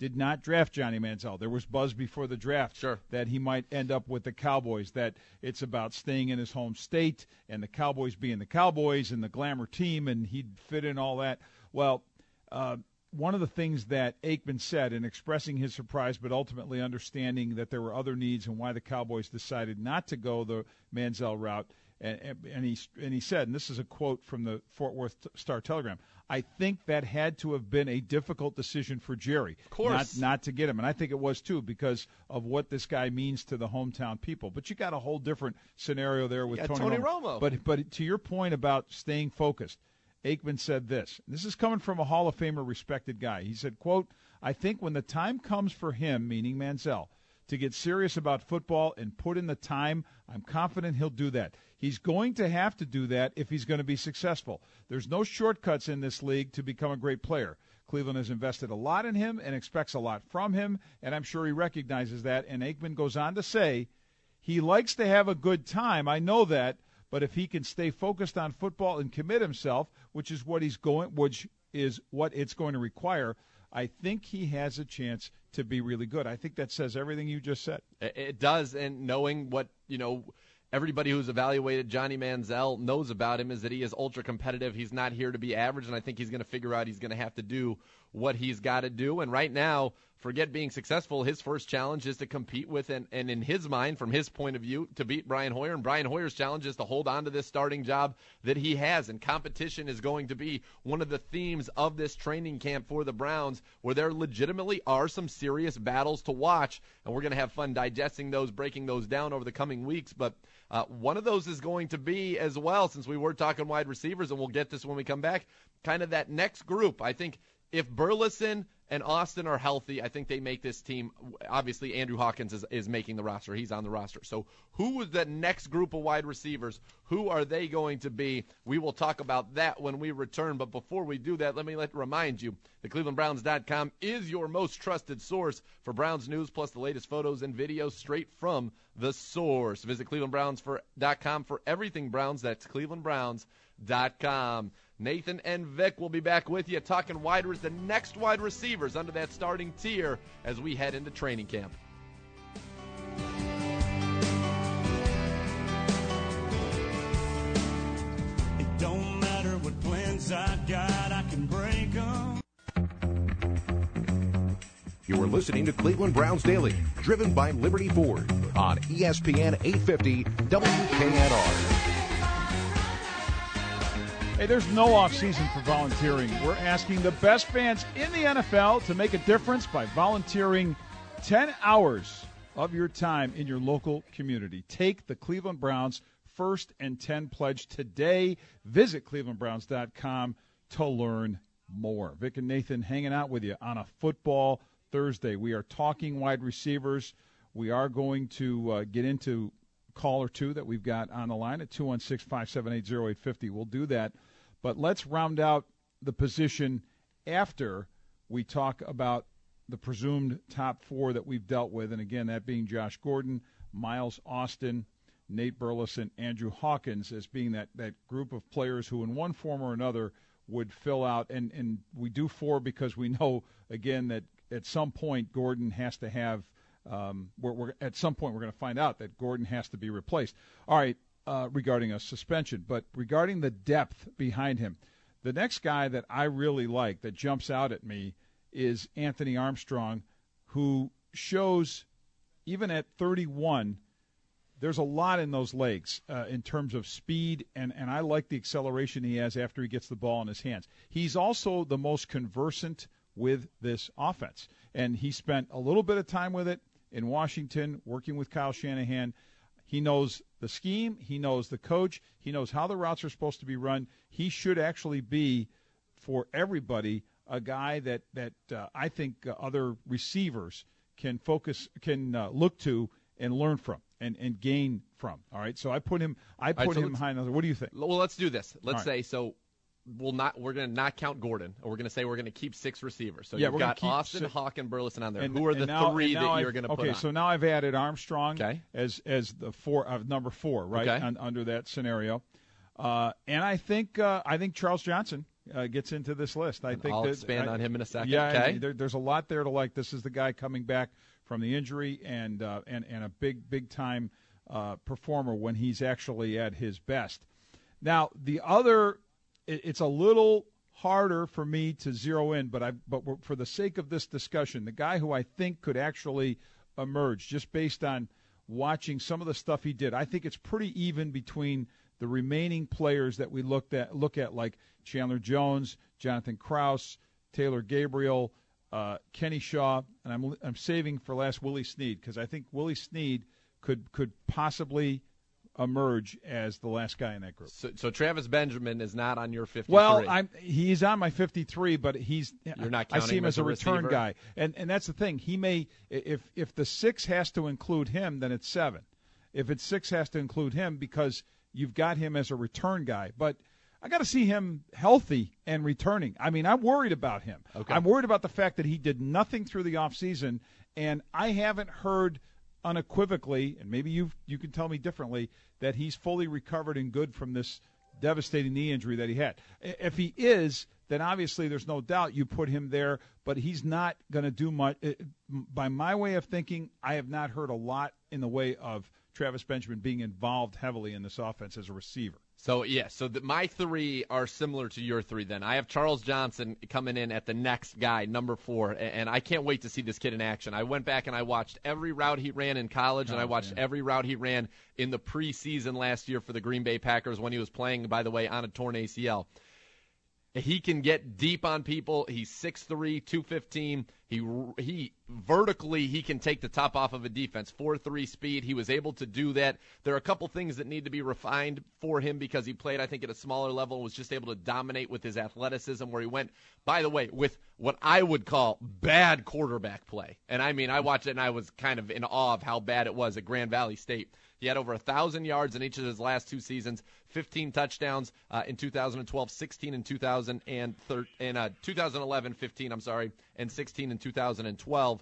did not draft Johnny Manziel. There was buzz before the draft sure. that he might end up with the Cowboys, that it's about staying in his home state and the Cowboys being the Cowboys and the glamour team, and he'd fit in all that. Well, uh, one of the things that Aikman said in expressing his surprise but ultimately understanding that there were other needs and why the Cowboys decided not to go the Manziel route, and, and, he, and he said, and this is a quote from the Fort Worth Star-Telegram, I think that had to have been a difficult decision for Jerry. Of course. Not, not to get him. And I think it was, too, because of what this guy means to the hometown people. But you got a whole different scenario there with Tony, Tony Romo. Romo. But, but to your point about staying focused, Aikman said this. This is coming from a Hall of Famer, respected guy. He said, quote, I think when the time comes for him, meaning Manziel, to get serious about football and put in the time, I'm confident he'll do that. He's going to have to do that if he's going to be successful. There's no shortcuts in this league to become a great player. Cleveland has invested a lot in him and expects a lot from him, and I'm sure he recognizes that. And Aikman goes on to say, he likes to have a good time. I know that. But if he can stay focused on football and commit himself, which is what he's going, which is what it's going to require, I think he has a chance to be really good. I think that says everything you just said. It does, and knowing what, you know, everybody who's evaluated Johnny Manziel knows about him is that he is ultra competitive. He's not here to be average, and I think he's going to figure out he's going to have to do what he's got to do. And right now, forget being successful. His first challenge is to compete with, and, and in his mind, from his point of view, to beat Brian Hoyer. And Brian Hoyer's challenge is to hold on to this starting job that he has. And competition is going to be one of the themes of this training camp for the Browns, where there legitimately are some serious battles to watch. And we're going to have fun digesting those, breaking those down over the coming weeks. But uh, one of those is going to be as well, since we were talking wide receivers, and we'll get this when we come back, kind of that next group. I think if Burleson and Austin are healthy, I think they make this team. Obviously, Andrew Hawkins is, is making the roster. He's on the roster. So who is the next group of wide receivers? Who are they going to be? We will talk about that when we return. But before we do that, let me let remind you, the Cleveland Browns dot com is your most trusted source for Browns news, plus the latest photos and videos straight from the source. Visit Cleveland Browns dot com for everything Browns. That's Cleveland Browns dot com. Nathan and Vic will be back with you talking wide the next wide receivers under that starting tier as we head into training camp. It don't matter what plans I got, I can break them. You are listening to Cleveland Browns Daily, driven by Liberty Ford on E S P N eight fifty W K N R. Hey, there's no off-season for volunteering. We're asking the best fans in the N F L to make a difference by volunteering ten hours of your time in your local community. Take the Cleveland Browns First and ten Pledge today. Visit Cleveland Browns dot com to learn more. Vic and Nathan hanging out with you on a football Thursday. We are talking wide receivers. We are going to uh, get into call or two that we've got on the line at two one six, five seven eight, zero eight five zero. We'll do that. But let's round out the position after we talk about the presumed top four that we've dealt with. And, again, that being Josh Gordon, Miles Austin, Nate Burleson, Andrew Hawkins as being that, that group of players who in one form or another would fill out. And, and we do four because we know, again, that at some point Gordon has to have um, – we're, we're, at some point we're going to find out that Gordon has to be replaced. All right. Uh, regarding a suspension, but regarding the depth behind him, the next guy that I really like that jumps out at me is Anthony Armstrong, who shows, even at thirty-one, there's a lot in those legs uh, in terms of speed, and, and I like the acceleration he has after he gets the ball in his hands. He's also the most conversant with this offense, and he spent a little bit of time with it in Washington working with Kyle Shanahan. He knows the scheme. He knows the coach. He knows how the routes are supposed to be run. He should actually be, for everybody, a guy that, that uh, I think uh, other receivers can focus, can uh, look to and learn from and, and gain from. All right, so I put him I put right, so him high another. What do you think? Well, let's do this. Let's right. say so. We'll not. We're going to not count Gordon. Or we're going to say we're going to keep six receivers. So yeah, you've we're got keep Austin, six. Hawk, and Burleson on there. And, Who are the now, three that you're I've, going to okay, put on? so now I've added Armstrong okay. as as the four of number four, right? Okay. Un, under that scenario, uh, and I think uh, I think Charles Johnson uh, gets into this list. I and think I'll that, expand I, on him in a second. Yeah, okay. there, there's a lot there to like. This is the guy coming back from the injury and uh, and and a big big time uh, performer when he's actually at his best. Now the other, it, it's a little harder for me to zero in, but I but for the sake of this discussion, the guy who I think could actually emerge just based on watching some of the stuff he did, I think it's pretty even between the remaining players that we looked at look at like Chandler Jones, Jonathan Krause, Taylor Gabriel, uh, Kenny Shaw, and I'm I'm saving for last Willie Snead because I think Willie Snead could could possibly emerge as the last guy in that group. So, so Travis Benjamin is not on your fifty-three. Well, I'm he's on my fifty-three, but he's You're not I counting see him him as as a a return receiver? guy, and and that's the thing. He may if if the six has to include him, then it's seven. If it's six has to include him because you've got him as a return guy, but I got to see him healthy and returning. I mean, I'm worried about him. Okay. I'm worried about the fact that he did nothing through the offseason, and I haven't heard unequivocally, and maybe you you can tell me differently, that he's fully recovered and good from this devastating knee injury that he had. If he is, then obviously there's no doubt you put him there, but he's not going to do much. By my way of thinking, I have not heard a lot in the way of Travis Benjamin being involved heavily in this offense as a receiver. So, yeah, so the, my three are similar to your three then. I have Charles Johnson coming in at the next guy, number four, and, and I can't wait to see this kid in action. I went back and I watched every route he ran in college, and oh, I watched man. every route he ran in the preseason last year for the Green Bay Packers when he was playing, by the way, on a torn A C L. He can get deep on people. He's six three, two fifteen. He he vertically he can take the top off of a defense. four three speed. He was able to do that. There are a couple things that need to be refined for him because he played, I think, at a smaller level and was just able to dominate with his athleticism where he went, by the way, with what I would call bad quarterback play. And I mean, I watched it and I was kind of in awe of how bad it was at Grand Valley State. He had over one thousand yards in each of his last two seasons, fifteen touchdowns uh, in two thousand twelve, sixteen in two thousand thirteen, in uh, two thousand eleven, fifteen, I'm sorry, and sixteen in two thousand twelve.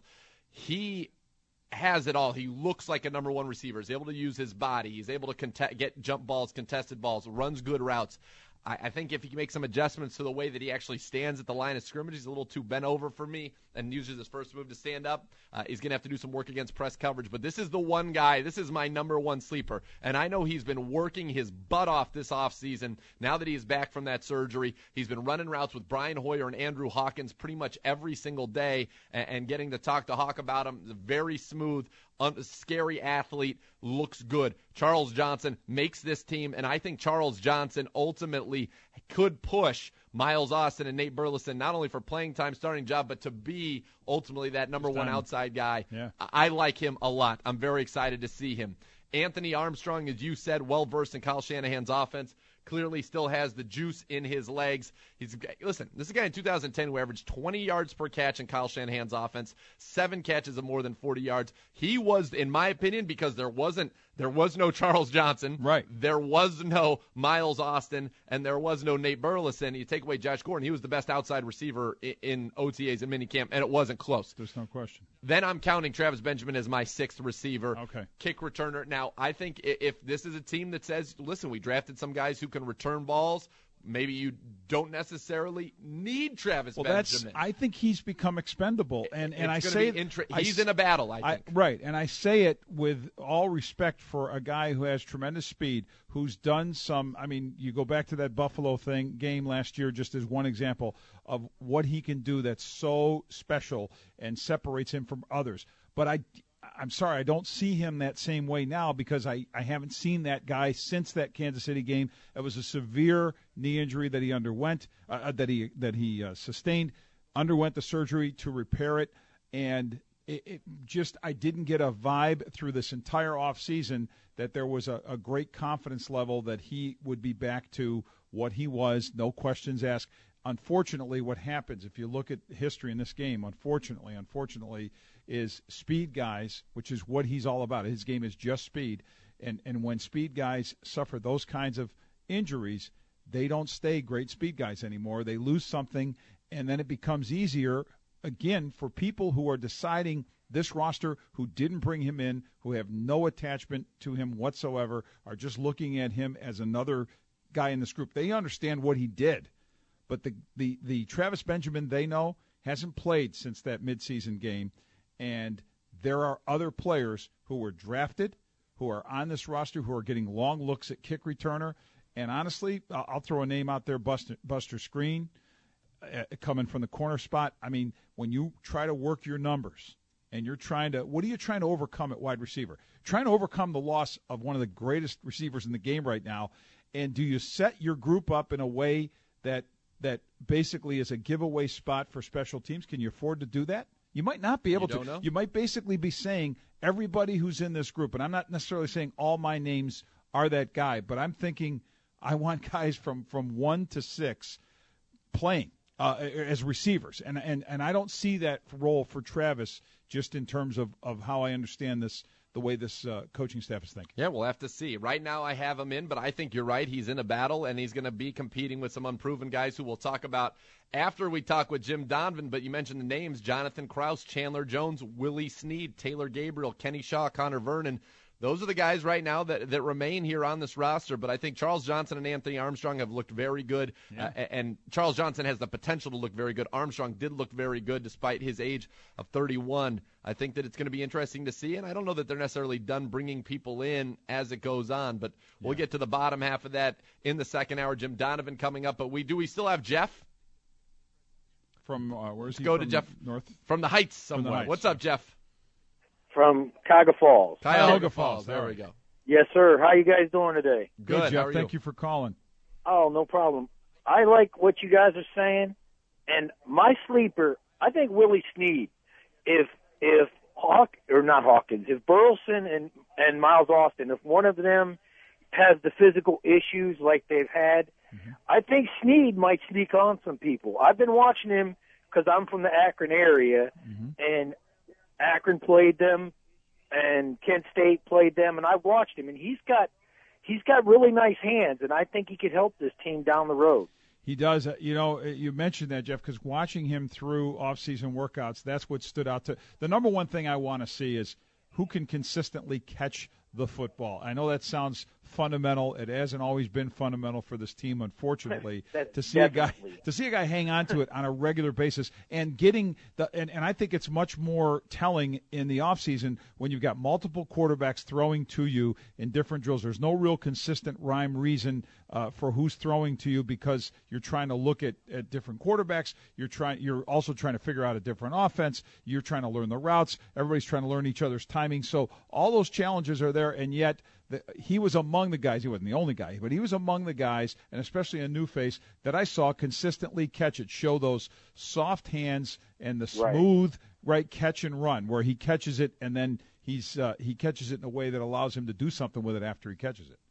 He has it all. He looks like a number one receiver. He's able to use his body. He's able to contest, get jump balls, contested balls, runs good routes. I, I think if he can make some adjustments to the way that he actually stands at the line of scrimmage, he's a little too bent over for me and uses his first move to stand up. Uh, he's going to have to do some work against press coverage. But this is the one guy, this is my number one sleeper. And I know he's been working his butt off this offseason. Now that he's back from that surgery, he's been running routes with Brian Hoyer and Andrew Hawkins pretty much every single day and, and getting to talk to Hawk about him. Very smooth, un- scary athlete, looks good. Charles Johnson makes this team, and I think Charles Johnson ultimately could push Miles Austin and Nate Burleson not only for playing time, starting job, but to be ultimately that number one outside guy. Yeah. I like him a lot. I'm very excited to see him. Anthony Armstrong, as you said, well-versed in Kyle Shanahan's offense, clearly still has the juice in his legs. He's listen, this is a guy in two thousand ten who averaged twenty yards per catch in Kyle Shanahan's offense, seven catches of more than forty yards. He was, in my opinion, because there wasn't there was no Charles Johnson, right? There was no Miles Austin, and there was no Nate Burleson. You take away Josh Gordon, he was the best outside receiver in, in O T As and minicamp, and it wasn't close. There's no question. Then I'm counting Travis Benjamin as my sixth receiver, okay, kick returner. Now, I think if this is a team that says, listen, we drafted some guys who can return balls, maybe you don't necessarily need Travis well, Benjamin. That's, I think he's become expendable, and, and I say intra- I, he's in a battle, I think. I, right, and I say it with all respect for a guy who has tremendous speed, who's done some, I mean, you go back to that Buffalo thing game last year just as one example of what he can do that's so special and separates him from others. But I, I'm sorry, I don't see him that same way now because I, I haven't seen that guy since that Kansas City game. It was a severe knee injury that he underwent, uh, that he that he uh, sustained, underwent the surgery to repair it, and it, it just I didn't get a vibe through this entire offseason that there was a, a great confidence level that he would be back to what he was, no questions asked. Unfortunately, what happens if you look at history in this game, unfortunately, unfortunately, is speed guys, which is what he's all about. His game is just speed. And, and when speed guys suffer those kinds of injuries, they don't stay great speed guys anymore. They lose something, and then it becomes easier, again, for people who are deciding this roster, who didn't bring him in, who have no attachment to him whatsoever, are just looking at him as another guy in this group. They understand what he did. But the, the, the Travis Benjamin they know hasn't played since that midseason game, and there are other players who were drafted, who are on this roster, who are getting long looks at kick returner. And honestly, I'll throw a name out there, Buster, Buster Screen, uh, coming from the corner spot. I mean, when you try to work your numbers and you're trying to – what are you trying to overcome at wide receiver? Trying to overcome the loss of one of the greatest receivers in the game right now. And do you set your group up in a way that that basically is a giveaway spot for special teams? Can you afford to do that? You might not be able you to. Know? You might basically be saying everybody who's in this group, and I'm not necessarily saying all my names are that guy, but I'm thinking I want guys from, from one to six playing uh, as receivers. And, and and I don't see that role for Travis just in terms of, of how I understand this, the way this uh, coaching staff is thinking. Yeah, we'll have to see. Right now I have him in, but I think you're right. He's in a battle, and he's going to be competing with some unproven guys who we'll talk about after we talk with Jim Donovan. But you mentioned the names: Jonathan Krause, Chandler Jones, Willie Snead, Taylor Gabriel, Kenny Shaw, Connor Vernon. Those are the guys right now that, that remain here on this roster. But I think Charles Johnson and Anthony Armstrong have looked very good. Yeah. Uh, and Charles Johnson has the potential to look very good. Armstrong did look very good despite his age of thirty-one. I think that it's going to be interesting to see. And I don't know that they're necessarily done bringing people in as it goes on. But we'll yeah. get to the bottom half of that in the second hour. Jim Donovan coming up. But we do we still have Jeff? From uh, where's he? Go from to Jeff. North? From the Heights somewhere. The Heights. What's up, Jeff? From Cuyahoga Falls. Cuyahoga Falls. There we go. Yes, sir. How you guys doing today? Good, Good Jeff. How are Thank you? you for calling. Oh, no problem. I like what you guys are saying, and my sleeper, I think Willie Snead. If if Hawk or not Hawkins, if Burleson and and Miles Austin, if one of them has the physical issues like they've had, mm-hmm. I think Snead might sneak on some people. I've been watching him because I'm from the Akron area, mm-hmm. and Akron played them, and Kent State played them, and I've watched him, and he's got he's got really nice hands, and I think he could help this team down the road. He does. You know, you mentioned that, Jeff, because watching him through off-season workouts, that's what stood out to. The number one thing I want to see is who can consistently catch the football. I know that sounds fundamental. It hasn't always been fundamental for this team, unfortunately. to see definitely. a guy to see a guy hang on to it on a regular basis and getting the and, and I think it's much more telling in the offseason when you've got multiple quarterbacks throwing to you in different drills. There's no real consistent rhyme reason uh, for who's throwing to you because you're trying to look at, at different quarterbacks. You're trying you're also trying to figure out a different offense. You're trying to learn the routes. Everybody's trying to learn each other's timing. So all those challenges are there, and yet the, he was among the guys. He wasn't the only guy, but he was among the guys, and especially a new face that I saw consistently catch it, show those soft hands and the smooth right, right catch and run, where he catches it and then he's uh, he catches it in a way that allows him to do something with it after he catches it.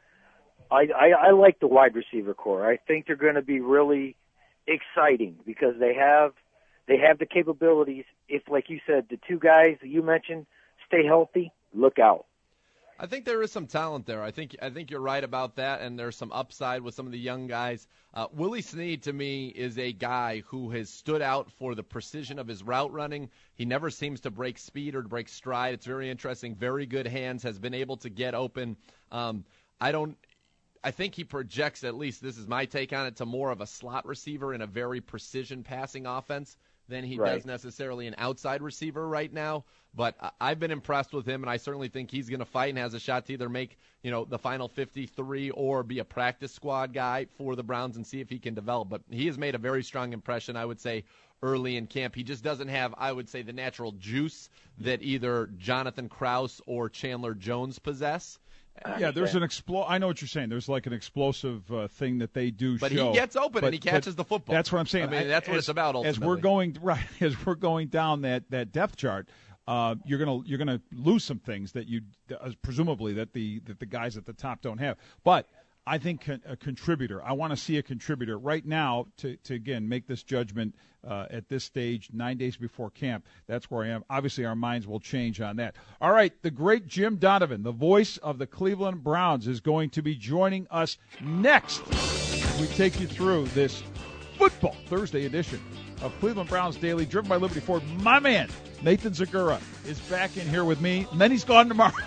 I, I, I like the wide receiver core. I think they're going to be really exciting because they have they have the capabilities. If, like you said, the two guys that you mentioned stay healthy, look out. I think there is some talent there. I think I think you're right about that, and there's some upside with some of the young guys. Uh, Willie Snead, to me, is a guy who has stood out for the precision of his route running. He never seems to break speed or to break stride. It's very interesting. Very good hands, has been able to get open. Um, I don't. I think he projects, at least this is my take on it, to more of a slot receiver in a very precision passing offense than he right. does necessarily an outside receiver right now. But I've been impressed with him, and I certainly think he's going to fight and has a shot to either make, you know, the final fifty-three or be a practice squad guy for the Browns and see if he can develop. But he has made a very strong impression, I would say, early in camp. He just doesn't have, I would say, the natural juice that either Jonathan Krause or Chandler Jones possess. Yeah, there's an explo- I know what you're saying. There's like an explosive uh, thing that they do but show. But he gets open but, and he catches the football. That's what I'm saying. I mean, that's what as, it's about ultimately. As we're going right, as we're going down that, that depth chart, uh, you're gonna you're gonna lose some things that you uh, presumably that the that the guys at the top don't have. But I think a contributor. I want to see a contributor right now to, to again make this judgment uh, at this stage, nine days before camp. That's where I am. Obviously, our minds will change on that. All right, the great Jim Donovan, the voice of the Cleveland Browns, is going to be joining us next as we take you through this Football Thursday edition of Cleveland Browns Daily, driven by Liberty Ford. My man, Nathan Zagura, is back in here with me, and then he's gone tomorrow.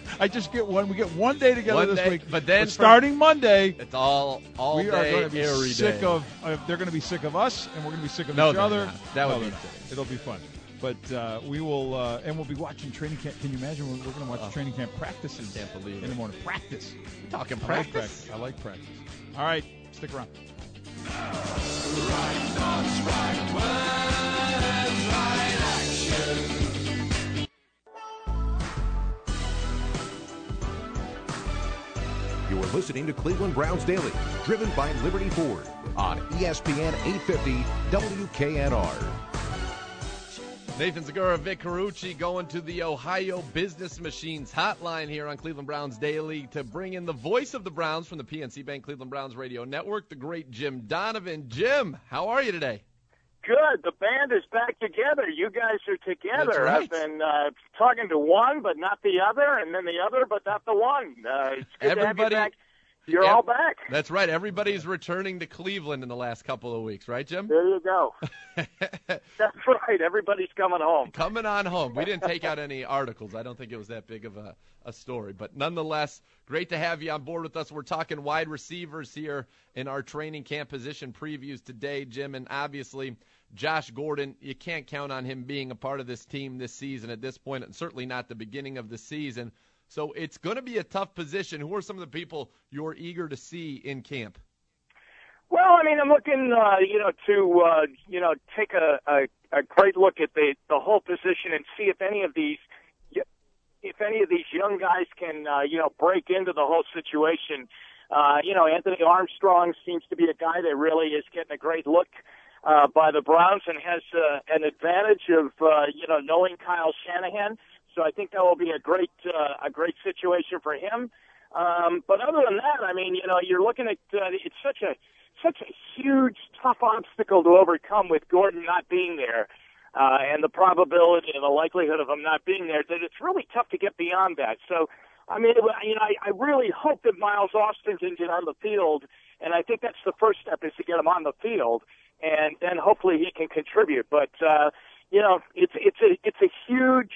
I just get one. We get one day together One this day, week. but then but starting Monday, it's all all we day, are going to be every sick day. of. Uh, they're going to be sick of us, and we're going to be sick of No, each they're other. not. That would No, be they're not. silly. It'll be fun. But uh, we will, uh, and we'll be watching training camp. Can you imagine? We're, we're going to watch Oh. training camp practices. I can't believe in it. the morning. Practice. You talking I like practice? practice. I like practice. All right, stick around. You are listening to Cleveland Browns Daily, driven by Liberty Ford on E S P N eight fifty W K N R. Nathan Segura, Vic Carucci going to the Ohio Business Machines hotline here on Cleveland Browns Daily to bring in the voice of the Browns from the P N C Bank Cleveland Browns Radio Network, the great Jim Donovan. Jim, how are you today? Good. The band is back together. You guys are together. That's right. I've been uh, talking to one, but not the other, and then the other, but not the one. Uh, it's good to have Everybody- you back. You're Ev- all back. That's right. Everybody's returning to Cleveland in the last couple of weeks, right, Jim? There you go. That's right. Everybody's coming home. Coming on home. We didn't take out any articles. I don't think it was that big of a, a story. But nonetheless, great to have you on board with us. We're talking wide receivers here in our training camp position previews today, Jim. And obviously, Josh Gordon, you can't count on him being a part of this team this season at this point, and certainly not the beginning of the season. So it's going to be a tough position. Who are some of the people you're eager to see in camp? Well, I mean, I'm looking, uh, you know, to, uh, you know, take a, a, a great look at the, the whole position and see if any of these, if any of these young guys can, uh, you know, break into the whole situation. Uh, you know, Anthony Armstrong seems to be a guy that really is getting a great look uh, by the Browns and has uh, an advantage of, uh, you know, knowing Kyle Shanahan. So I think that will be a great, uh, a great situation for him. Um, but other than that, I mean, you know, you're looking at uh, it's such a such a huge, tough obstacle to overcome with Gordon not being there, uh, and the probability and the likelihood of him not being there. That it's really tough to get beyond that. So, I mean, you know, I, I really hope that Miles Austin can get on the field, and I think that's the first step is to get him on the field, and then hopefully he can contribute. But uh, you know, it's it's a it's a huge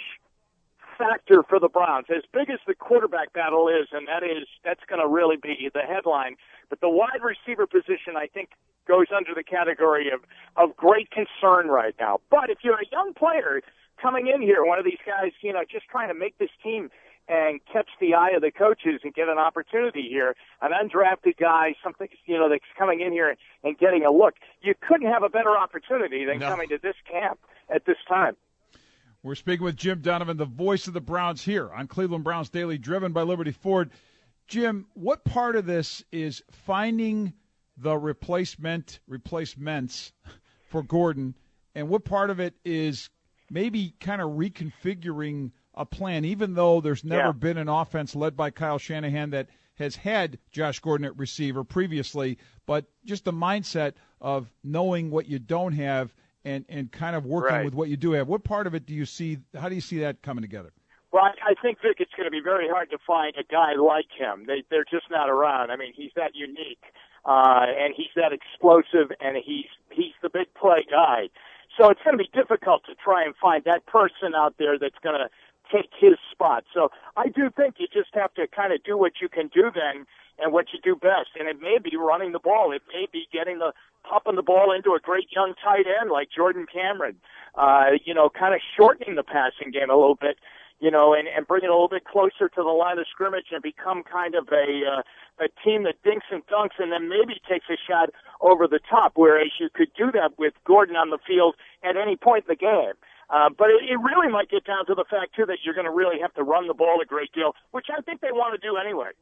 factor for the Browns, as big as the quarterback battle is, and that is that's going to really be the headline. But the wide receiver position, I think, goes under the category of of great concern right now. But if you're a young player coming in here, one of these guys, you know, just trying to make this team and catch the eye of the coaches and get an opportunity here, an undrafted guy, something, you know, that's coming in here and getting a look, you couldn't have a better opportunity than No. coming to this camp at this time. We're speaking with Jim Donovan, the voice of the Browns here on Cleveland Browns Daily, driven by Liberty Ford. Jim, what part of this is finding the replacement, replacements for Gordon, and what part of it is maybe kind of reconfiguring a plan, even though there's never Yeah. been an offense led by Kyle Shanahan that has had Josh Gordon at receiver previously, but just the mindset of knowing what you don't have and, and kind of working Right. with what you do have. What part of it do you see, how do you see that coming together? Well, I, I think, Vic, it's going to be very hard to find a guy like him. They, they're just not around. I mean, he's that unique, uh, and he's that explosive, and he's he's the big play guy. So it's going to be difficult to try and find that person out there that's going to take his spot. So I do think you just have to kind of do what you can do then and what you do best. And it may be running the ball. It may be getting the popping the ball into a great young tight end like Jordan Cameron, uh, you know, kind of shortening the passing game a little bit, you know, and, and bring it a little bit closer to the line of scrimmage and become kind of a uh, a team that dinks and dunks and then maybe takes a shot over the top, whereas you could do that with Gordon on the field at any point in the game. Uh, but it, it really might get down to the fact, too, that you're going to really have to run the ball a great deal, which I think they want to do anyway.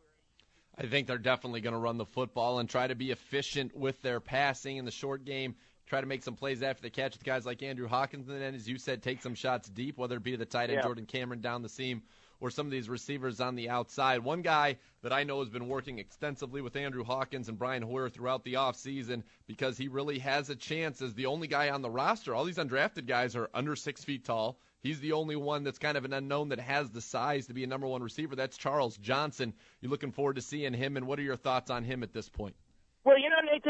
I think they're definitely going to run the football and try to be efficient with their passing in the short game, try to make some plays after the catch with guys like Andrew Hawkins, and then, as you said, take some shots deep, whether it be the tight end Yeah. Jordan Cameron down the seam or some of these receivers on the outside. One guy that I know has been working extensively with Andrew Hawkins and Brian Hoyer throughout the offseason because he really has a chance as the only guy on the roster. All these undrafted guys are under six feet tall. He's the only one that's kind of an unknown that has the size to be a number one receiver. That's Charles Johnson. You're looking forward to seeing him, and what are your thoughts on him at this point? Well, you know, Nathan, he's the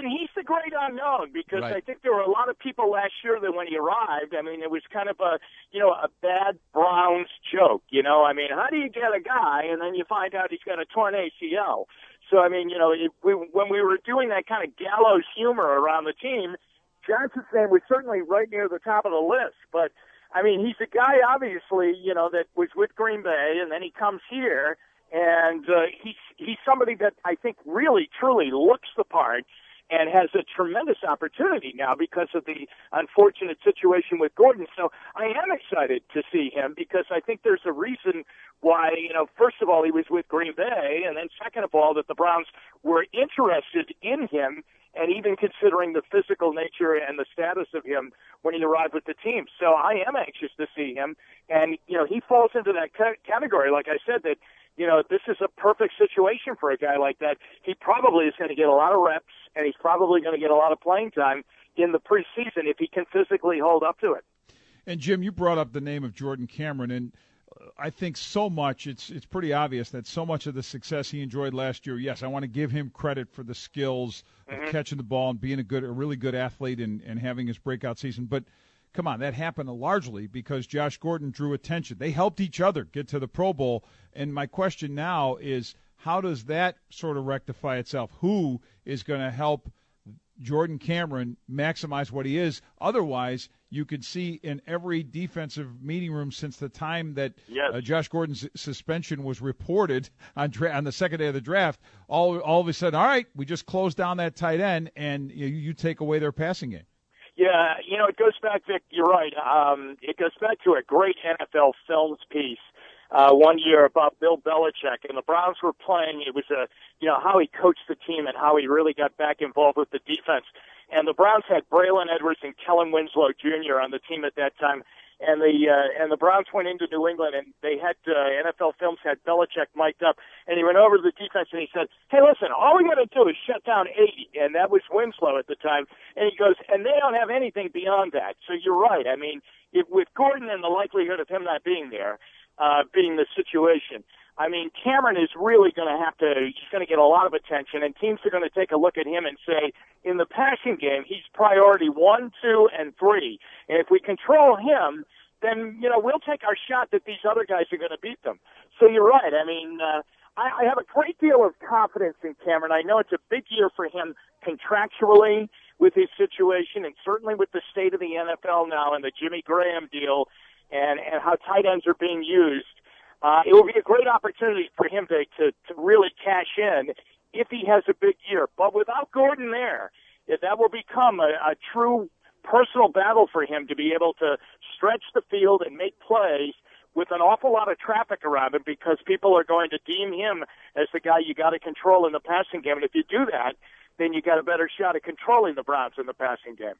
great unknown because Right. I think there were a lot of people last year that when he arrived, I mean, it was kind of a, you know, a bad Browns joke, you know. I mean, how do you get a guy and then you find out he's got a torn A C L? So, I mean, you know, it, we, when we were doing that kind of gallows humor around the team, Johnson's name was certainly right near the top of the list. But, I mean, he's a guy, obviously, you know, that was with Green Bay, and then he comes here, and uh, he's, he's somebody that I think really, truly looks the part and has a tremendous opportunity now because of the unfortunate situation with Gordon. So I am excited to see him because I think there's a reason why, you know, first of all, he was with Green Bay, and then second of all, that the Browns were interested in him and even considering the physical nature and the status of him when he arrived with the team. So I am anxious to see him. And, you know, he falls into that category, like I said, that, you know, this is a perfect situation for a guy like that. He probably is going to get a lot of reps, and he's probably going to get a lot of playing time in the preseason if he can physically hold up to it. And, Jim, you brought up the name of Jordan Cameron, and I think so much, it's it's pretty obvious that so much of the success he enjoyed last year, yes, I want to give him credit for the skills of mm-hmm. catching the ball and being a good, a really good athlete and, and having his breakout season. But, come on, that happened largely because Josh Gordon drew attention. They helped each other get to the Pro Bowl. And my question now is, how does that sort of rectify itself? Who is going to help Jordan Cameron maximize what he is? Otherwise, you could see in every defensive meeting room since the time that yes. uh, Josh Gordon's suspension was reported on dra- on the second day of the draft, all all of a sudden, all right, we just closed down that tight end, and you, you take away their passing game. Yeah, you know, it goes back, Vic, you're right. Um, it goes back to a great N F L films piece uh, one year about Bill Belichick, and the Browns were playing. It was, a, you know, how he coached the team and how he really got back involved with the defense. And the Browns had Braylon Edwards and Kellen Winslow Junior on the team at that time. And the uh, and the Browns went into New England, and they had uh, N F L Films had Belichick mic'd up, and he went over to the defense and he said, "Hey, listen, all we got to do is shut down eighty," and that was Winslow at the time. And he goes, "And they don't have anything beyond that." So you're right. I mean, if, with Gordon and the likelihood of him not being there, uh, being the situation, I mean, Cameron is really going to have to, he's going to get a lot of attention, and teams are going to take a look at him and say, in the passing game, he's priority one, two, and three. And if we control him, then, you know, we'll take our shot that these other guys are going to beat them. So you're right. I mean, uh, I, I have a great deal of confidence in Cameron. I know it's a big year for him contractually with his situation, and certainly with the state of the N F L now and the Jimmy Graham deal and, and how tight ends are being used. Uh, it will be a great opportunity for him to, to, to really cash in if he has a big year. But without Gordon there, that will become a, a true personal battle for him to be able to stretch the field and make plays with an awful lot of traffic around him because people are going to deem him as the guy you got to control in the passing game. And if you do that, then you got a better shot at controlling the Browns in the passing game.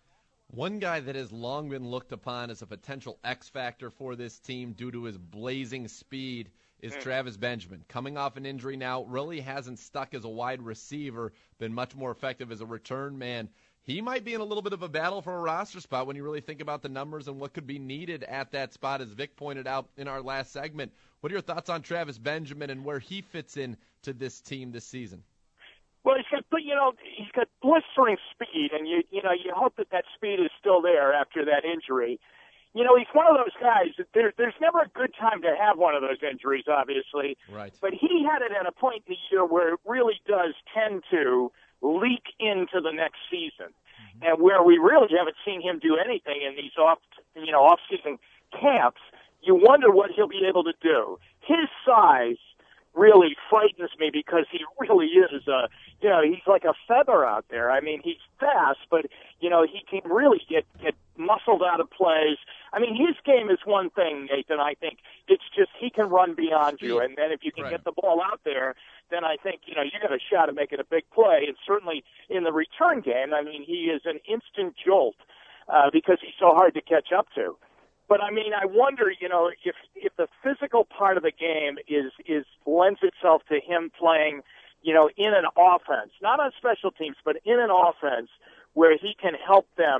One guy that has long been looked upon as a potential X factor for this team due to his blazing speed is mm. Travis Benjamin. Coming off an injury now, really hasn't stuck as a wide receiver, been much more effective as a return man. He might be in a little bit of a battle for a roster spot when you really think about the numbers and what could be needed at that spot, as Vic pointed out in our last segment. What are your thoughts on Travis Benjamin and where he fits in to this team this season? Well, he's got, you know, he's got blistering speed, and you, you know, you hope that that speed is still there after that injury. You know, he's one of those guys that there, there's never a good time to have one of those injuries, obviously. Right. But he had it at a point in the year where it really does tend to leak into the next season, mm-hmm. and where we really haven't seen him do anything in these off, you know, off-season camps. You wonder what he'll be able to do. His size really frightens me because he really is a, you know, he's like a feather out there. I mean, he's fast, but, you know, he can really get, get muscled out of plays. I mean, his game is one thing, Nathan, I think. It's just he can run beyond you, and then if you can right. get the ball out there, then I think, you know, you got a shot at making a big play. And certainly in the return game, I mean, he is an instant jolt uh, because he's so hard to catch up to. But I mean, I wonder, you know, if if the physical part of the game is is lends itself to him playing, you know, in an offense, not on special teams, but in an offense where he can help them,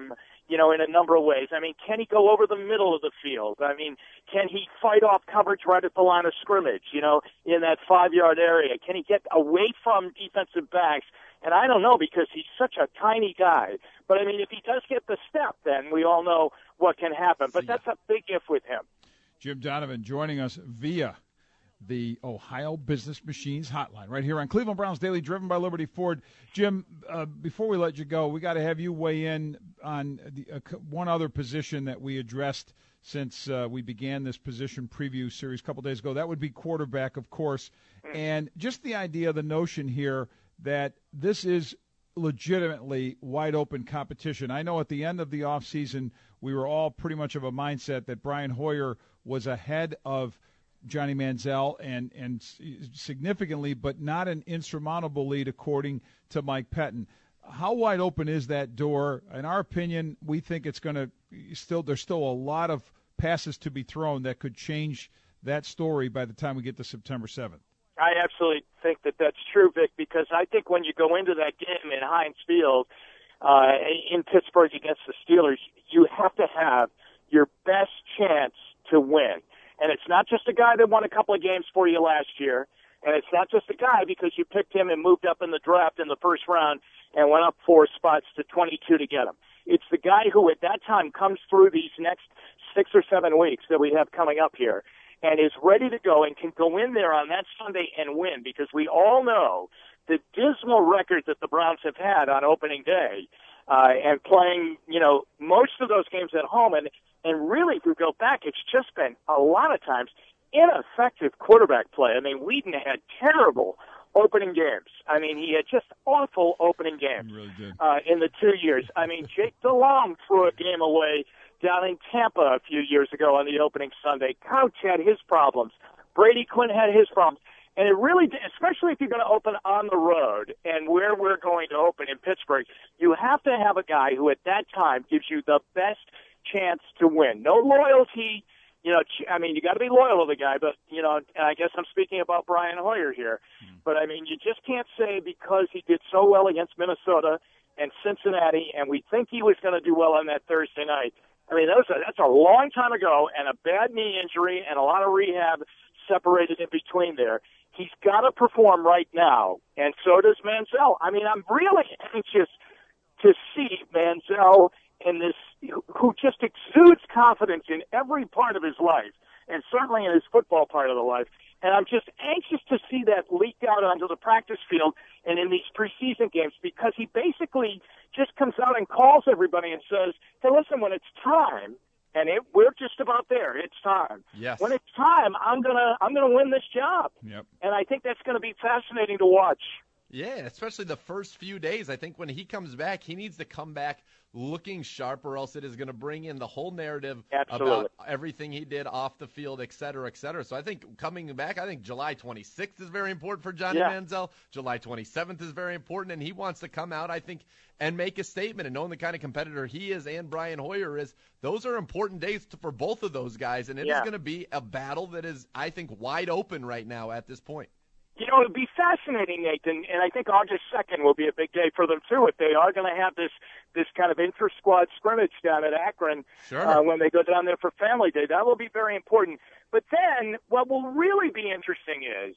you know, in a number of ways. I mean, can he go over the middle of the field? I mean, can he fight off coverage right at the line of scrimmage, you know, in that five-yard area? Can he get away from defensive backs? And I don't know, because he's such a tiny guy. But, I mean, if he does get the step, then we all know what can happen. But that's a big if with him. Jim Donovan joining us via the Ohio Business Machines hotline right here on Cleveland Browns Daily, driven by Liberty Ford. Jim, uh, before we let you go, we got to have you weigh in on the, uh, one other position that we addressed since uh, we began this position preview series a couple days ago. That would be quarterback, of course. And just the idea, the notion here that this is legitimately wide open competition. I know at the end of the offseason, we were all pretty much of a mindset that Brian Hoyer was ahead of Johnny Manziel and, and significantly, but not an insurmountable lead, according to Mike Pettin. How wide open is that door? In our opinion, we think it's going to still, there's still a lot of passes to be thrown that could change that story by the time we get to September seventh. I absolutely think that that's true, Vic, because I think when you go into that game in Heinz Field uh, in Pittsburgh against the Steelers, you have to have your best chance to win. And it's not just a guy that won a couple of games for you last year, and it's not just a guy because you picked him and moved up in the draft in the first round and went up four spots to twenty-two to get him. It's the guy who at that time comes through these next six or seven weeks that we have coming up here and is ready to go and can go in there on that Sunday and win, because we all know the dismal record that the Browns have had on opening day uh, and playing, you know, most of those games at home. And, and really, if we go back, it's just been a lot of times ineffective quarterback play. I mean, Whedon had terrible opening games. I mean, he had just awful opening games really did. Uh, in the two years. I mean, Jake DeLong threw a game away down in Tampa a few years ago on the opening Sunday. Couch had his problems. Brady Quinn had his problems. And it really, especially if you're going to open on the road and where we're going to open in Pittsburgh, you have to have a guy who at that time gives you the best chance to win. No loyalty. You know, I mean, you got to be loyal to the guy, but, you know, I guess I'm speaking about Brian Hoyer here. Mm. But, I mean, you just can't say because he did so well against Minnesota and Cincinnati, and we think he was going to do well on that Thursday night. I mean, that was a, that's a long time ago, and a bad knee injury and a lot of rehab separated in between there. He's got to perform right now, and so does Manziel. I mean, I'm really anxious to see Manziel in this, who just exudes confidence in every part of his life, and certainly in his football part of the life. And I'm just anxious to see that leak out onto the practice field and in these preseason games, because he basically just comes out and calls everybody and says, hey, listen, when it's time, and it, we're just about there, it's time. Yes. When it's time, I'm gonna I'm gonna win this job. Yep. And I think that's going to be fascinating to watch. Yeah, especially the first few days. I think when he comes back, he needs to come back looking sharp, or else it is going to bring in the whole narrative Absolutely. about everything he did off the field, et cetera, et cetera. So I think coming back, I think July twenty-sixth is very important for Johnny yeah. Manziel. July twenty-seventh is very important, and he wants to come out, I think, and make a statement. And knowing the kind of competitor he is and Brian Hoyer is, those are important days to, for both of those guys, and it yeah. is going to be a battle that is, I think, wide open right now at this point. You know, it would be fascinating, Nathan, and I think August second will be a big day for them, too, if they are going to have this this kind of inter-squad scrimmage down at Akron sure. uh, when they go down there for Family Day. That will be very important. But then what will really be interesting is,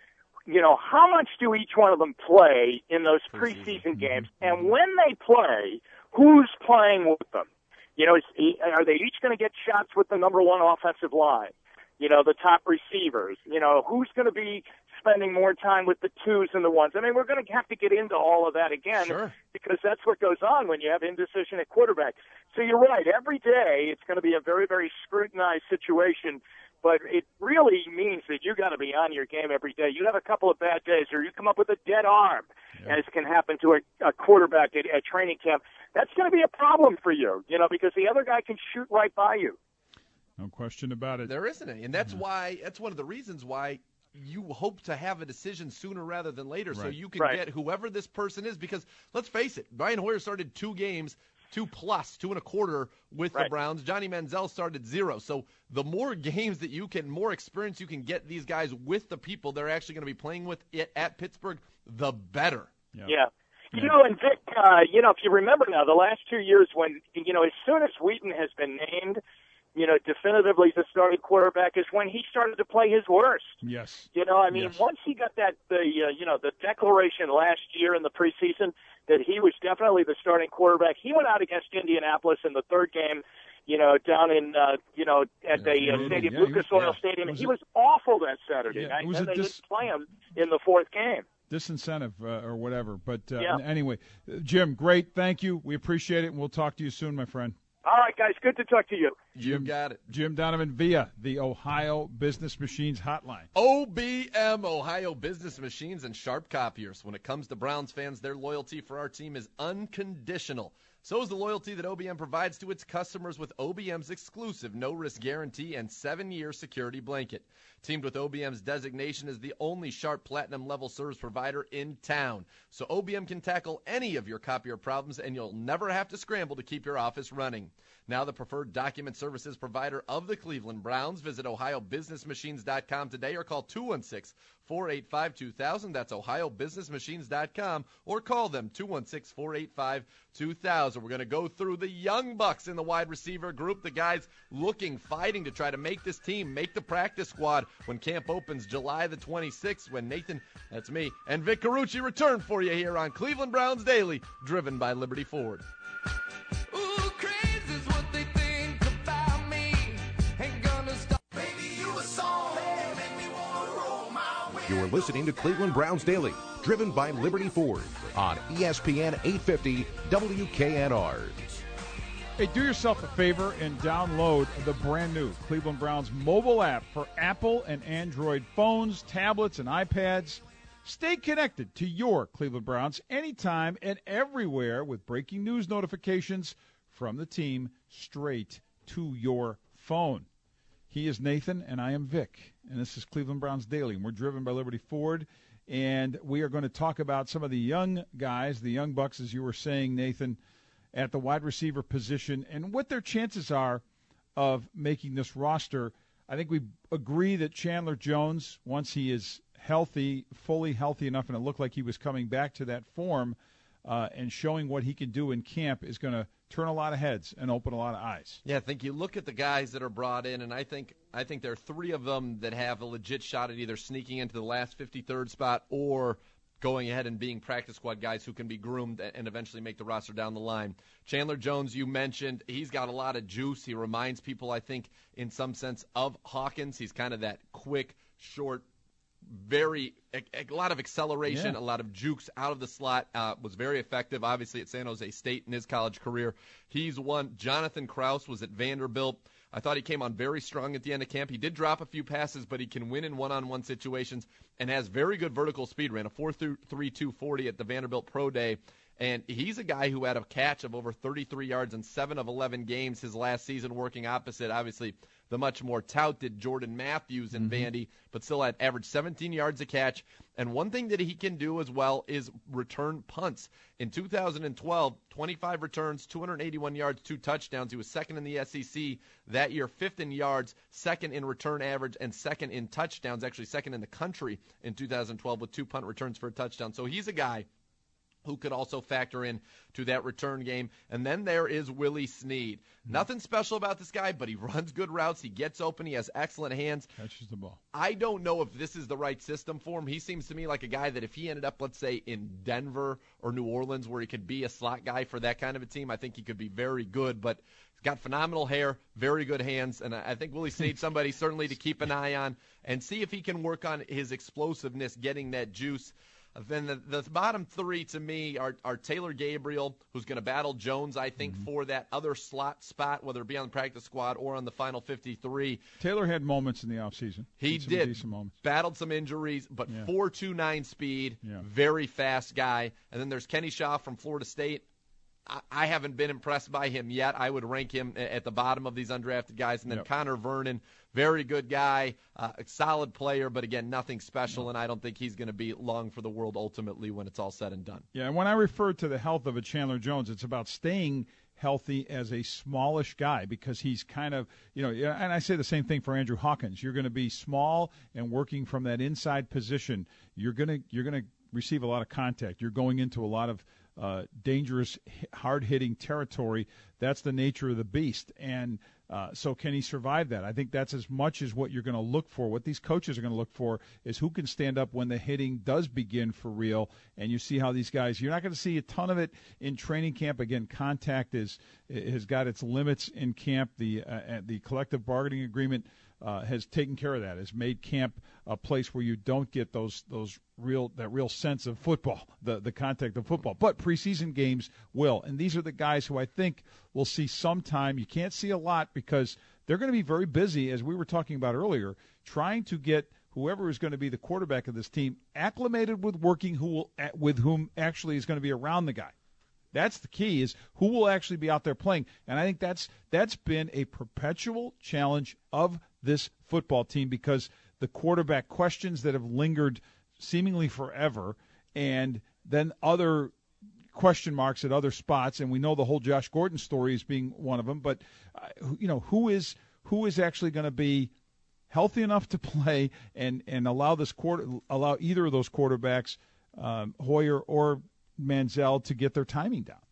you know, how much do each one of them play in those preseason games? And when they play, who's playing with them? You know, is, are they each going to get shots with the number one offensive line? You know, the top receivers. You know, who's going to be spending more time with the twos and the ones? I mean, we're going to have to get into all of that again sure. because that's what goes on when you have indecision at quarterback. So you're right. Every day it's going to be a very, very scrutinized situation, but it really means that you got to be on your game every day. You have a couple of bad days or you come up with a dead arm, yeah. as can happen to a, a quarterback at, at training camp. That's going to be a problem for you, you know, because the other guy can shoot right by you. No question about it. There isn't any, and that's mm-hmm. why that's one of the reasons why you hope to have a decision sooner rather than later, right. so you can right. get whoever this person is. Because let's face it, Brian Hoyer started two games, two plus, two and a quarter with right. the Browns. Johnny Manziel started zero. So the more games that you can, more experience you can get these guys with the people they're actually going to be playing with it at Pittsburgh, the better. Yeah. yeah. You know, and Vic, uh, you know, if you remember now, the last two years when, you know, as soon as Wheaton has been named, you know, definitively the starting quarterback is when he started to play his worst. Yes. You know, I mean, yes. once he got that, the uh, you know, the declaration last year in the preseason that he was definitely the starting quarterback, he went out against Indianapolis in the third game, you know, down in, uh, you know, at the uh, stadium, yeah, Lucas was, Oil yeah. Stadium, and Was he it, was awful that Saturday yeah, night, it was and a they dis- didn't play him in the fourth game. Disincentive uh, or whatever. But uh, yeah. anyway, Jim, great. Thank you. We appreciate it, and we'll talk to you soon, my friend. All right, guys. Good to talk to you. You Jim, got it. Jim Donovan via the Ohio Business Machines hotline. O B M, Ohio Business Machines and Sharp Copiers. When it comes to Browns fans, their loyalty for our team is unconditional. So is the loyalty that O B M provides to its customers with O B M's exclusive no-risk guarantee and seven-year security blanket. Teamed with O B M's designation as the only Sharp Platinum level service provider in town. So O B M can tackle any of your copier problems, and you'll never have to scramble to keep your office running. Now the preferred document services provider of the Cleveland Browns. Visit ohio business machines dot com today or call two one six, four eight five, two thousand. That's ohio business machines dot com or call them two one six, four eight five, two thousand. We're going to go through the young bucks in the wide receiver group, the guys looking, fighting to try to make this team, make the practice squad when camp opens July the twenty-sixth, when Nathan, that's me, and Vic Carucci return for you here on Cleveland Browns Daily, driven by Liberty Ford. Ooh, crazy's what they think about me. Ain't gonna stop. Baby, you a song. Make me wanna roll my way. You are listening to Cleveland Browns Daily, driven by Liberty Ford on E S P N eight fifty W K N R. Hey, do yourself a favor and download the brand new Cleveland Browns mobile app for Apple and Android phones, tablets, and iPads. Stay connected to your Cleveland Browns anytime and everywhere with breaking news notifications from the team straight to your phone. He is Nathan, and I am Vic, and this is Cleveland Browns Daily, and we're driven by Liberty Ford, and we are going to talk about some of the young guys, the young bucks, as you were saying, Nathan, at the wide receiver position and what their chances are of making this roster. I think we agree that Chandler Jones, once he is healthy, fully healthy enough, and it looked like he was coming back to that form uh, and showing what he can do in camp, is going to turn a lot of heads and open a lot of eyes. Yeah, I think you look at the guys that are brought in, and I think I think there are three of them that have a legit shot at either sneaking into the last fifty-third spot or going ahead and being practice squad guys who can be groomed and eventually make the roster down the line. Chandler Jones, you mentioned, he's got a lot of juice. He reminds people, I think, in some sense of Hawkins. He's kind of that quick, short, very a, a lot of acceleration, yeah. a lot of jukes out of the slot. Uh, was very effective, obviously, at San Jose State in his college career. He's one. Jonathan Krause was at Vanderbilt. I thought he came on very strong at the end of camp. He did drop a few passes, but he can win in one-on-one situations and has very good vertical speed. Ran a four three two forty at the Vanderbilt Pro Day. And he's a guy who had a catch of over thirty-three yards in seven of eleven games his last season, working opposite, obviously, the much more touted Jordan Matthews in mm-hmm. Vandy, but still had averaged seventeen yards a catch. And one thing that he can do as well is return punts. In two thousand twelve, twenty-five returns, two hundred eighty-one yards, two touchdowns. He was second in the S E C that year, fifth in yards, second in return average, and second in touchdowns, actually second in the country in two thousand twelve with two punt returns for a touchdown. So he's a guy who could also factor in to that return game. And then there is Willie Snead. Mm-hmm. Nothing special about this guy, but he runs good routes. He gets open. He has excellent hands. Catches the ball. I don't know if this is the right system for him. He seems to me like a guy that if he ended up, let's say, in Denver or New Orleans where he could be a slot guy for that kind of a team, I think he could be very good. But he's got phenomenal hair, very good hands, and I think Willie Snead somebody certainly to keep an eye on and see if he can work on his explosiveness, getting that juice. Then the, the bottom three to me are, are Taylor Gabriel, who's going to battle Jones, I think, mm-hmm. for that other slot spot, whether it be on the practice squad or on the final fifty-three. Taylor had moments in the offseason. He some did. Decent moments. Battled some injuries, but yeah. four two nine speed, yeah. very fast guy. And then there's Kenny Shaw from Florida State. I, I haven't been impressed by him yet. I would rank him at the bottom of these undrafted guys. And then yep. Connor Vernon, very good guy, uh, a solid player, but again, nothing special, and I don't think he's going to be long for the world ultimately when it's all said and done. Yeah, and when I refer to the health of a Chandler Jones, it's about staying healthy as a smallish guy because he's kind of, you know, and I say the same thing for Andrew Hawkins. You're going to be small and working from that inside position. You're going to you're going to receive a lot of contact. You're going into a lot of uh, dangerous, hard-hitting territory. That's the nature of the beast. And uh, so can he survive that? I think that's as much as what you're going to look for. What these coaches are going to look for is who can stand up when the hitting does begin for real. And you see how these guys, you're not going to see a ton of it in training camp. Again, contact is has got its limits in camp. The uh, the collective bargaining agreement Uh, has taken care of that, has made camp a place where you don't get those those real that real sense of football, the the contact of football. But preseason games will, and these are the guys who I think will see some time. You can't see a lot because they're going to be very busy, as we were talking about earlier, trying to get whoever is going to be the quarterback of this team acclimated with working who will, with whom actually is going to be around the guy. That's the key, is who will actually be out there playing. And I think that's that's been a perpetual challenge of this football team because the quarterback questions that have lingered seemingly forever, and then other question marks at other spots. And we know the whole Josh Gordon story as being one of them. But, uh, you know, who is who is actually going to be healthy enough to play and, and allow this quarter allow either of those quarterbacks, um, Hoyer or Manziel, to get their timing down?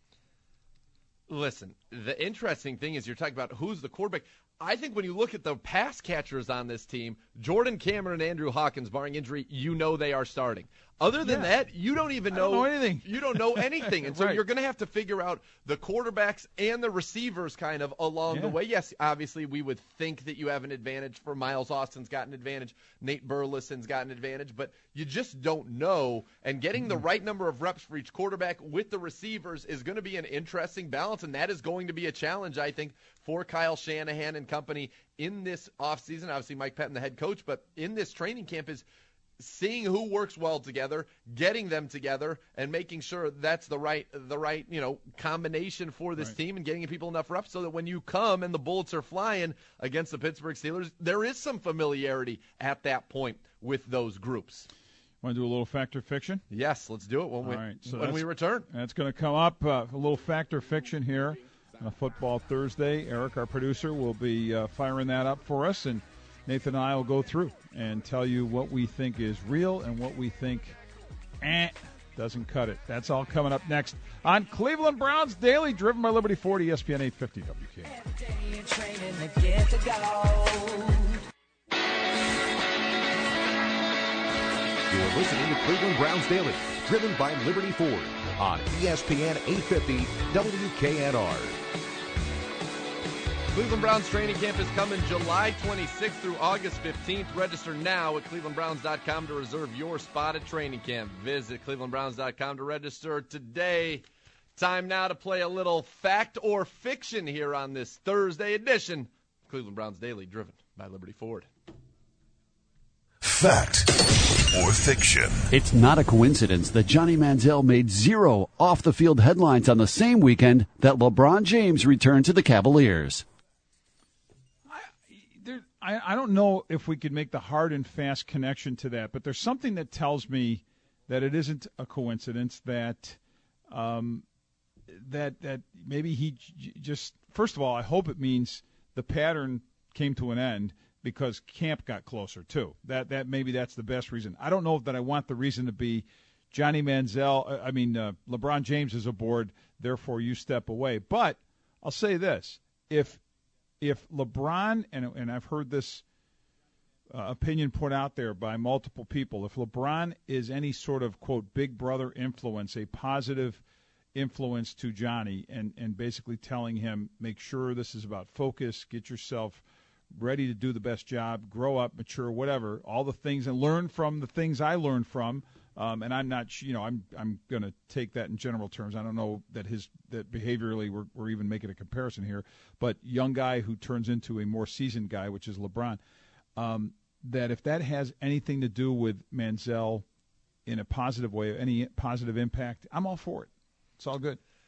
Listen, the interesting thing is you're talking about who's the quarterback. I think when you look at the pass catchers on this team, Jordan Cameron and Andrew Hawkins, barring injury, you know they are starting. Other than yeah. that, you don't even I know, don't know anything. You don't know anything. And so right. you're going to have to figure out the quarterbacks and the receivers kind of along yeah. the way. Yes, obviously we would think that you have an advantage. For Miles Austin's got an advantage. Nate Burleson's got an advantage. But you just don't know. And getting mm-hmm. the right number of reps for each quarterback with the receivers is going to be an interesting balance. And that is going to be a challenge, I think, for Kyle Shanahan and company in this offseason. Obviously Mike Pettin, the head coach, but in this training camp is seeing who works well together, getting them together, and making sure that's the right, the right, you know, combination for this right. team, and getting people enough reps so that when you come and the bullets are flying against the Pittsburgh Steelers, there is some familiarity at that point with those groups. Want to do a little fact or fiction? Yes, let's do it when we right, so when we return. That's going to come up. Uh, a little fact or fiction here on a Football Thursday. Eric, our producer, will be uh, firing that up for us, and Nathan and I will go through and tell you what we think is real and what we think eh, doesn't cut it. That's all coming up next on Cleveland Browns Daily, driven by Liberty Ford, E S P N eight fifty W K. You're listening to Cleveland Browns Daily, driven by Liberty Ford on E S P N eight fifty W K N R. Cleveland Browns training camp is coming July twenty-sixth through August fifteenth. Register now at cleveland browns dot com to reserve your spot at training camp. Visit cleveland browns dot com to register today. Time now to play a little fact or fiction here on this Thursday edition of Cleveland Browns Daily, driven by Liberty Ford. Fact or fiction? It's not a coincidence that Johnny Manziel made zero off-the-field headlines on the same weekend that LeBron James returned to the Cavaliers. I, I don't know if we could make the hard and fast connection to that, but there's something that tells me that it isn't a coincidence, that um, that that maybe he j- just, first of all, I hope it means the pattern came to an end because camp got closer too. That that maybe that's the best reason. I don't know that I want the reason to be Johnny Manziel, I mean uh, LeBron James is aboard, therefore you step away. But I'll say this, if If LeBron, and, and I've heard this uh, opinion put out there by multiple people, if LeBron is any sort of, quote, big brother influence, a positive influence to Johnny, and, and basically telling him, make sure this is about focus, get yourself ready to do the best job, grow up, mature, whatever, all the things, and learn from the things I learned from. Um, and I'm not, you know, I'm I'm going to take that in general terms. I don't know that his that behaviorally we're, we're even making a comparison here, but young guy who turns into a more seasoned guy, which is LeBron, um, that if that has anything to do with Manziel in a positive way, any positive impact, I'm all for it. It's all good.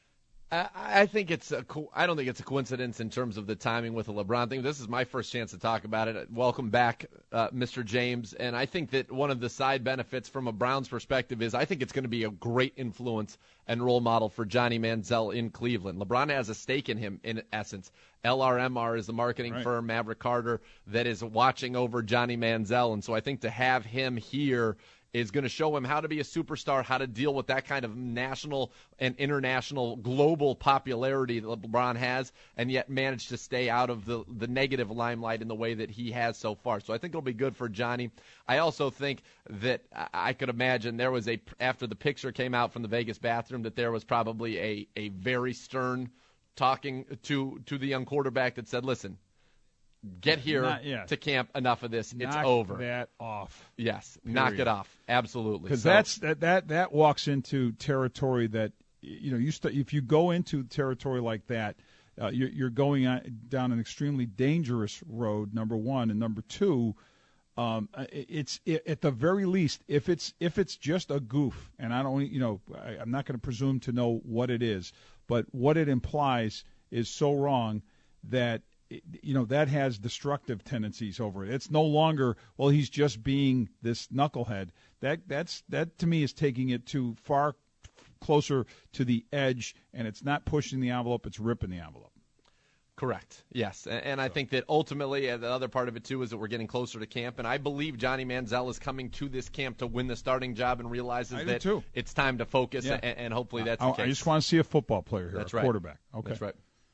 I, I think it's a co- I don't think it's a coincidence in terms of the timing with the LeBron thing. This is my first chance to talk about it. Welcome back, uh, Mister James. And I think that one of the side benefits from a Browns perspective is I think it's going to be a great influence and role model for Johnny Manziel in Cleveland. LeBron has a stake in him, in essence. L R M R is the marketing right. firm, Maverick Carter, that is watching over Johnny Manziel. And so I think to have him here is going to show him how to be a superstar, how to deal with that kind of national and international global popularity that LeBron has, and yet manage to stay out of the, the negative limelight in the way that he has so far. So I think it'll be good for Johnny. I also think that I could imagine there was a, after the picture came out from the Vegas bathroom, that there was probably a, a very stern talking to, to the young quarterback that said, listen, get here Not, yeah. to camp. Enough of this. Knock it's over. that off. Yes, Period. knock it off. Absolutely. Because so, that's that, that that walks into territory that you know you st- if you go into territory like that, uh, you're, you're going on, down an extremely dangerous road. Number one, and number two, um, it's it, at the very least, if it's if it's just a goof, and I don't you know I, I'm not going to presume to know what it is, but what it implies is so wrong that. You know, that has destructive tendencies over it. It's no longer, well, he's just being this knucklehead. That that's that to me is taking it too far closer to the edge, and it's not pushing the envelope, it's ripping the envelope. Correct. Yes. And, and I so. think that ultimately uh, the other part of it, too, is that we're getting closer to camp. And I believe Johnny Manziel is coming to this camp to win the starting job and realizes I that too. it's time to focus, yeah. and, and hopefully that's I, the case. I just want to see a football player here, that's a right. quarterback. Okay. That's right.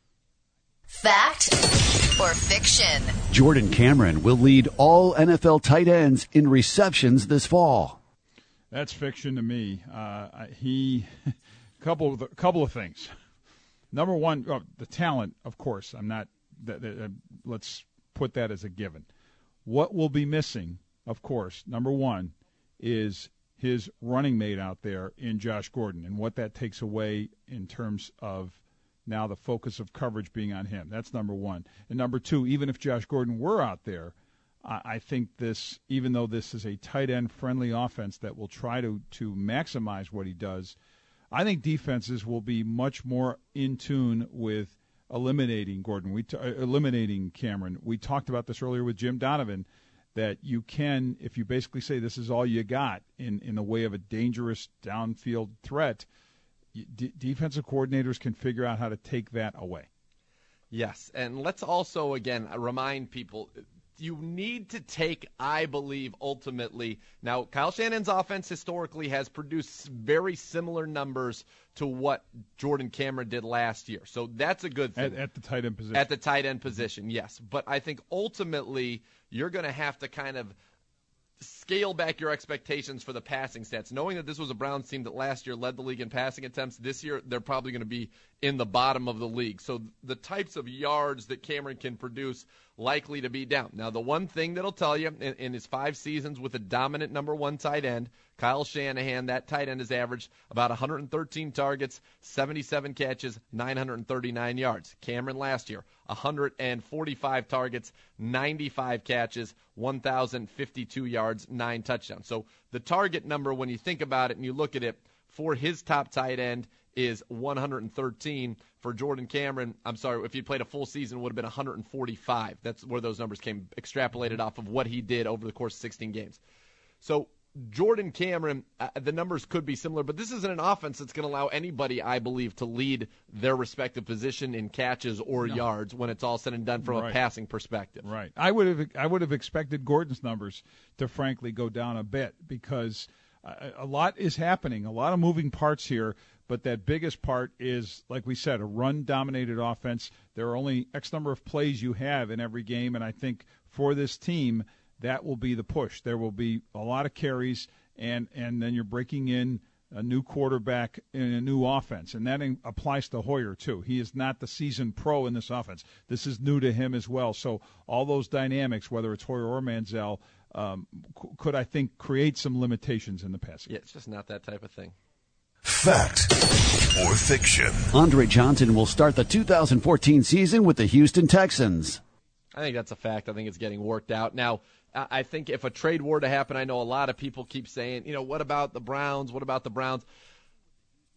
Fact or fiction? Jordan Cameron will lead all N F L tight ends in receptions this fall. That's fiction to me. Uh, he, couple of, couple of things. Number one, oh, the talent, of course. I'm not. That, that, uh, let's put that as a given. What will be missing, of course, number one, is his running mate out there in Josh Gordon, and what that takes away in terms of now the focus of coverage being on him. That's number one. And number two, even if Josh Gordon were out there, I, I think this, even though this is a tight end friendly offense that will try to, to maximize what he does, I think defenses will be much more in tune with eliminating Gordon, we t- eliminating Cameron. We talked about this earlier with Jim Donovan, that you can, if you basically say this is all you got in, in the way of a dangerous downfield threat, D- defensive coordinators can figure out how to take that away. Yes, and let's also, again, remind people, you need to take, I believe, ultimately. Now, Kyle Shanahan's offense historically has produced very similar numbers to what Jordan Cameron did last year. So that's a good thing. At, at the tight end position. At the tight end position, yes. But I think ultimately you're going to have to kind of scale back your expectations for the passing stats. Knowing that this was a Browns team that last year led the league in passing attempts, this year they're probably going to be in the bottom of the league. So the types of yards that Cameron can produce likely to be down. Now, the one thing that'll tell you, in, in his five seasons with a dominant number one tight end, Kyle Shanahan, that tight end has averaged about one hundred thirteen targets, seventy-seven catches, nine hundred thirty-nine yards. Cameron last year, one hundred forty-five targets, ninety-five catches, one thousand fifty-two yards, nine touchdowns. So the target number, when you think about it and you look at it, for his top tight end is one hundred thirteen. For Jordan Cameron, I'm sorry, if he played a full season, it would have been one hundred forty-five. That's where those numbers came extrapolated off of what he did over the course of sixteen games. So Jordan Cameron, uh, the numbers could be similar, but this isn't an offense that's going to allow anybody, I believe, to lead their respective position in catches or no. yards when it's all said and done from right. a passing perspective. Right. I would have I would have expected Gordon's numbers to frankly go down a bit because a, a lot is happening, a lot of moving parts here. But that biggest part is, like we said, a run-dominated offense. There are only X number of plays you have in every game, and I think for this team, that will be the push. There will be a lot of carries, and, and then you're breaking in a new quarterback in a new offense, and that in, applies to Hoyer, too. He is not the seasoned pro in this offense. This is new to him as well. So all those dynamics, whether it's Hoyer or Manziel, um, c- could, I think, create some limitations in the passing. Yeah, it's just not that type of thing. Fact or fiction? Andre Johnson will start the two thousand fourteen season with the Houston Texans. I think that's a fact. I think it's getting worked out. Now, I think if a trade were to happen, I know a lot of people keep saying, you know, what about the Browns? What about the Browns?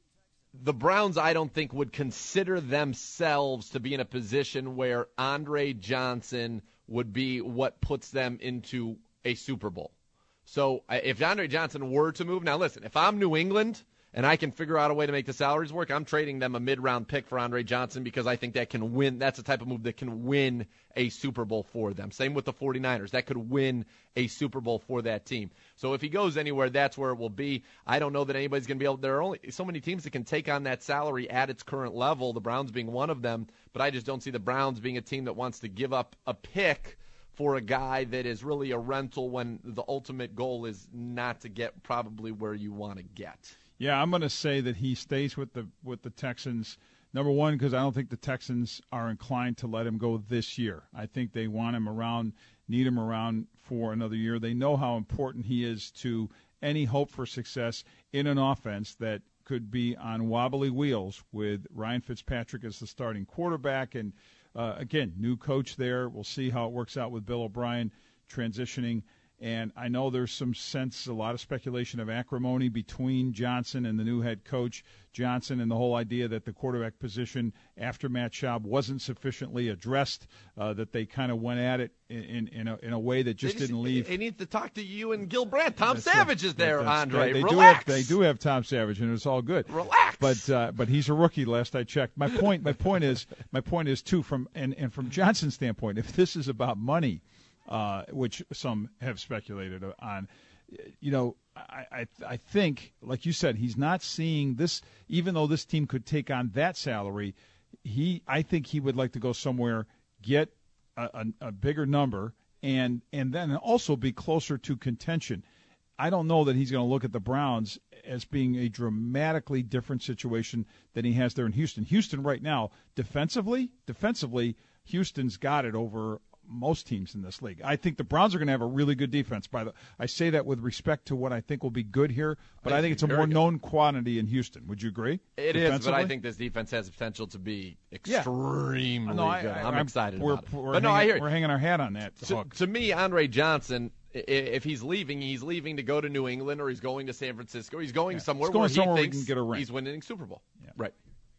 the Browns, I don't think, would consider themselves to be in a position where Andre Johnson would be what puts them into a Super Bowl. So if Andre Johnson were to move, now listen, if I'm New England and I can figure out a way to make the salaries work, I'm trading them a mid-round pick for Andre Johnson because I think that can win. That's the type of move that can win a Super Bowl for them. Same with the 49ers. That could win a Super Bowl for that team. So if he goes anywhere, that's where it will be. I don't know that anybody's going to be able – there are only so many teams that can take on that salary at its current level, the Browns being one of them, but I just don't see the Browns being a team that wants to give up a pick for a guy that is really a rental when the ultimate goal is not to get probably where you want to get. Yeah, I'm going to say that he stays with the with the Texans. Number one, because I don't think the Texans are inclined to let him go this year. I think they want him around, need him around for another year. They know how important he is to any hope for success in an offense that could be on wobbly wheels with Ryan Fitzpatrick as the starting quarterback. And, uh, again, new coach there. We'll see how it works out with Bill O'Brien transitioning. And I know there's some sense, a lot of speculation of acrimony between Johnson and the new head coach, Johnson, and the whole idea that the quarterback position after Matt Schaub wasn't sufficiently addressed, uh, that they kind of went at it in in a, in a way that just, just didn't leave. They need to talk to you and Gil Brandt. Tom That's Savage right. is there, That's Andre. right. They Relax. do have they do have Tom Savage, and it's all good. Relax. But uh, but he's a rookie. Last I checked. My point my point is my point is too from and and from Johnson's standpoint, if this is about money. Uh, which some have speculated on. You know, I, I I think, like you said, he's not seeing this, even though this team could take on that salary, he I think he would like to go somewhere, get a, a, a bigger number, and, and then also be closer to contention. I don't know that he's going to look at the Browns as being a dramatically different situation than he has there in Houston. Houston right now, defensively, defensively, Houston's got it over most teams in this league. I think the Browns are going to have a really good defense. By the, I say that with respect to what I think will be good here, but I think it's a more known quantity in Houston. Would you agree? It is, but I think this defense has the potential to be extremely yeah. no, I, good. I, I'm, I'm excited we're, about it. We're but hanging, no, I hear it. We're hanging our hat on that to, hook. To me, Andre Johnson, if he's leaving, he's leaving to go to New England or he's going to San Francisco. He's going yeah. somewhere he's going where somewhere he we thinks can get a ring. He's winning Super Bowl. Yeah. Right.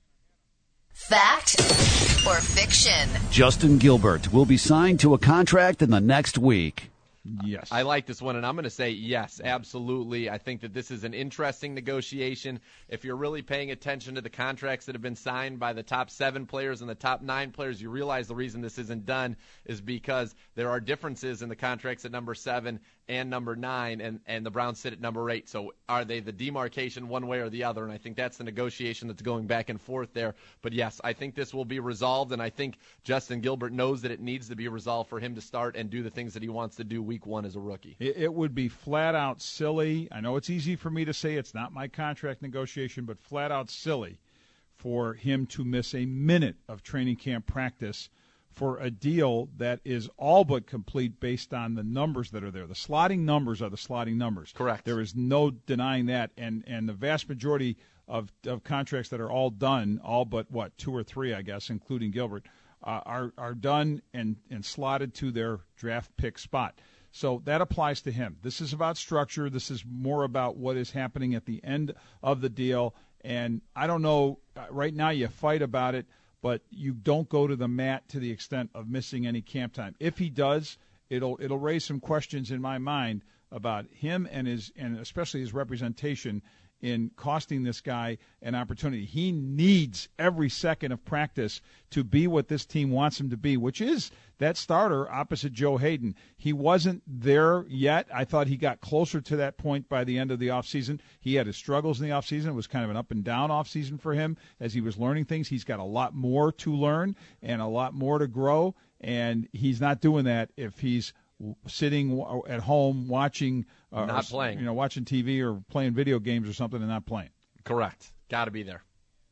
Fact or fiction? Justin Gilbert will be signed to a contract in the next week. Yes. I like this one, and I'm going to say yes, absolutely. I think that this is an interesting negotiation. If you're really paying attention to the contracts that have been signed by the top seven players and the top nine players, you realize the reason this isn't done is because there are differences in the contracts at number seven and number nine, and, and the Browns sit at number eight. So are they the demarcation one way or the other? And I think that's the negotiation that's going back and forth there. But, yes, I think this will be resolved, and I think Justin Gilbert knows that it needs to be resolved for him to start and do the things that he wants to do week one as a rookie. It, it would be flat out silly. I know it's easy for me to say it's not my contract negotiation, but flat out silly for him to miss a minute of training camp practice for a deal that is all but complete based on the numbers that are there. The slotting numbers are the slotting numbers. Correct. There is no denying that, and, and the vast majority of, of contracts that are all done, all but, what, two or three, I guess, including Gilbert, uh, are, are done and, and slotted to their draft pick spot. So that applies to him. This is about structure. This is more about what is happening at the end of the deal. And I don't know, right now you fight about it, but you don't go to the mat to the extent of missing any camp time. If he does, it'll it'll raise some questions in my mind about him and his and especially his representation in costing this guy an opportunity. He needs every second of practice to be what this team wants him to be, which is that starter opposite Joe Hayden. He wasn't there yet. I thought he got closer to that point by the end of the offseason. He had his struggles in the offseason. It was kind of an up-and-down offseason for him as he was learning things. He's got a lot more to learn and a lot more to grow, and he's not doing that if he's sitting at home watching, uh, not or, playing, you know, watching T V or playing video games or something and not playing. Correct. Got to be there.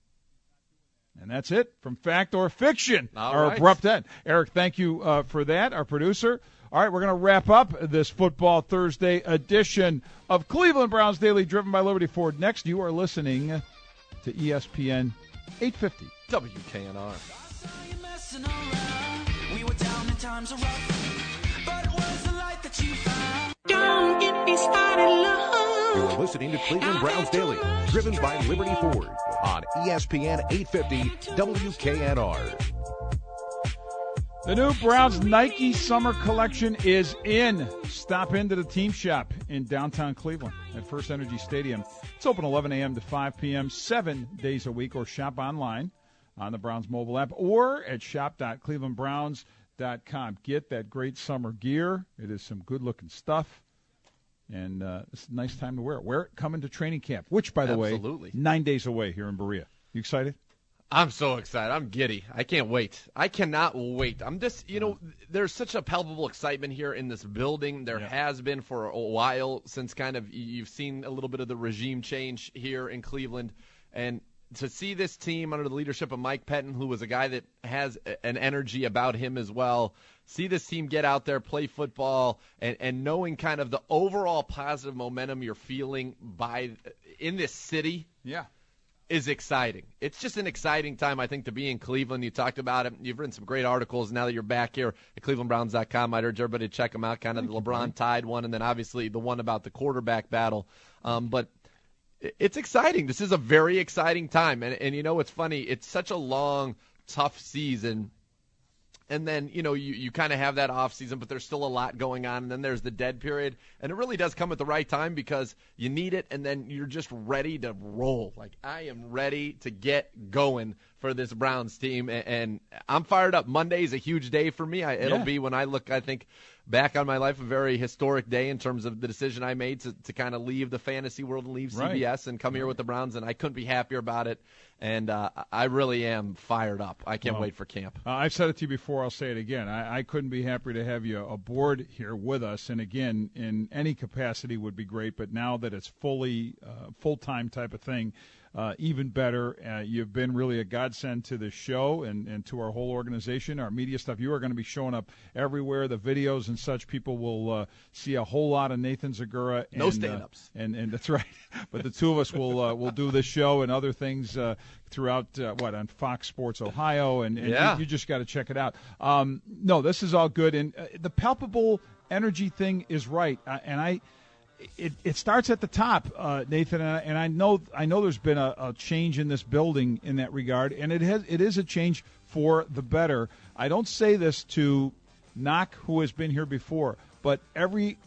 And that's it from Fact or Fiction, All our right. abrupt end. Eric, thank you uh, for that, our producer. All right, we're going to wrap up this Football Thursday edition of Cleveland Browns Daily, driven by Liberty Ford. Next, you are listening to E S P N eight fifty. W K N R. Don't get me started, love. You're listening to Cleveland Browns Daily, driven by Liberty Ford. on E S P N eight fifty W K N R. The new Browns Nike Summer Collection is in. Stop into the team shop in downtown Cleveland at First Energy Stadium. It's open eleven a.m. to five p.m. seven days a week, or shop online on the Browns mobile app or at shop dot cleveland browns dot com. Get that great summer gear. It is some good-looking stuff, and uh, it's a nice time to wear it. Wear it coming to training camp, which, by the Absolutely. way, nine days away here in Berea. You excited? I'm so excited. I'm giddy. I can't wait. I cannot wait. I'm just, you know, there's such a palpable excitement here in this building. There Yeah. has been for a while since kind of you've seen a little bit of the regime change here in Cleveland. And to see this team under the leadership of Mike Pettin, who was a guy that has an energy about him as well, see this team get out there, play football, and, and knowing kind of the overall positive momentum you're feeling by in this city. Yeah. Is exciting. It's just an exciting time, I think, to be in Cleveland. You talked about it. You've written some great articles now that you're back here at cleveland browns dot com. I'd urge everybody to check them out, kind of Thank the you, LeBron buddy. Tide one, and then obviously the one about the quarterback battle. Um, but it's exciting. This is a very exciting time. And, and you know, it's funny. It's such a long, tough season. And then, you know, you, you kind of have that off season, but there's still a lot going on. And then there's the dead period. And it really does come at the right time because you need it, and then you're just ready to roll. Like, I am ready to get going for this Browns team. And, and I'm fired up. Monday is a huge day for me. I, it'll Yeah. be, when I look, I think, back on my life, a very historic day in terms of the decision I made to, to kind of leave the fantasy world and leave Right. C B S and come here with the Browns. And I couldn't be happier about it. And uh, I really am fired up. I can't Well, wait for camp. Uh, I've said it to you before. I'll say it again. I, I couldn't be happier to have you aboard here with us. And again, in any capacity would be great. But now that it's fully uh, full-time type of thing, uh, even better. Uh, you've been really a godsend to the show and, and to our whole organization, our media stuff. You are going to be showing up everywhere. The videos and such, people will uh, see a whole lot of Nathan Zagura. And, No stand-ups. Uh, and, and that's right. But the two of us will uh, will do this show and other things uh, throughout, uh, what, on Fox Sports Ohio. And, and Yeah. you, you just got to check it out. Um, no, this is all good. And uh, the palpable energy thing is right. Uh, and I – It, it starts at the top, uh, Nathan, and I, and I know I know there's been a, a change in this building in that regard, and it has it is a change for the better. I don't say this to knock who has been here before, but every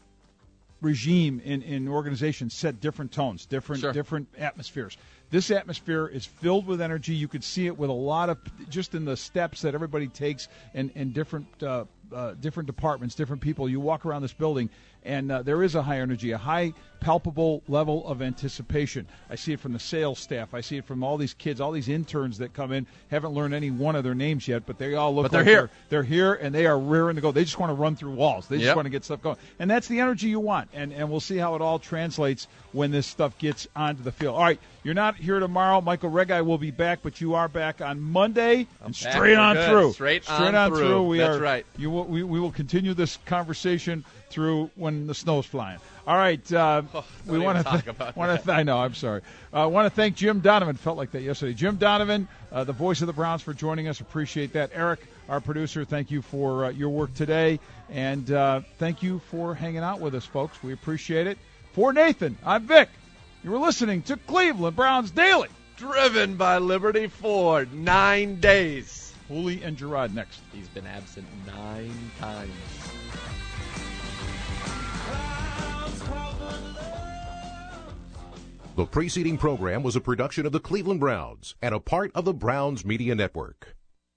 regime in, in organizations set different tones, different Sure. different atmospheres. This atmosphere is filled with energy. You could see it with a lot of just in the steps that everybody takes and and different uh, uh, different departments, different people. You walk around this building, and uh, there is a high energy, a high palpable level of anticipation. I see it from the sales staff. I see it from all these kids, all these interns that come in, haven't learned any one of their names yet, but they all look But they're like here. They're, they're here, and they are rearing to go. They just want to run through walls. They just Yep. want to get stuff going. And that's the energy you want, and, and we'll see how it all translates when this stuff gets onto the field. All right, you're not here tomorrow. Michael Regai will be back, but you are back on Monday, and back. straight We're on good. through. Straight on through. We That's are, right. You will, we, we will continue this conversation through when the snow's flying. All right, uh, Oh, we don't want even to talk about want that. to. Th- I know. I'm sorry. I uh, want to thank Jim Donovan. Felt like that yesterday. Jim Donovan, uh, the voice of the Browns, for joining us. Appreciate that. Eric, our producer, thank you for uh, your work today, and uh, thank you for hanging out with us, folks. We appreciate it. For Nathan, I'm Vic. You were listening to Cleveland Browns Daily. Driven by Liberty Ford. Nine days. Hooley and Gerard next. He's been absent nine times. The preceding program was a production of the Cleveland Browns and a part of the Browns Media Network.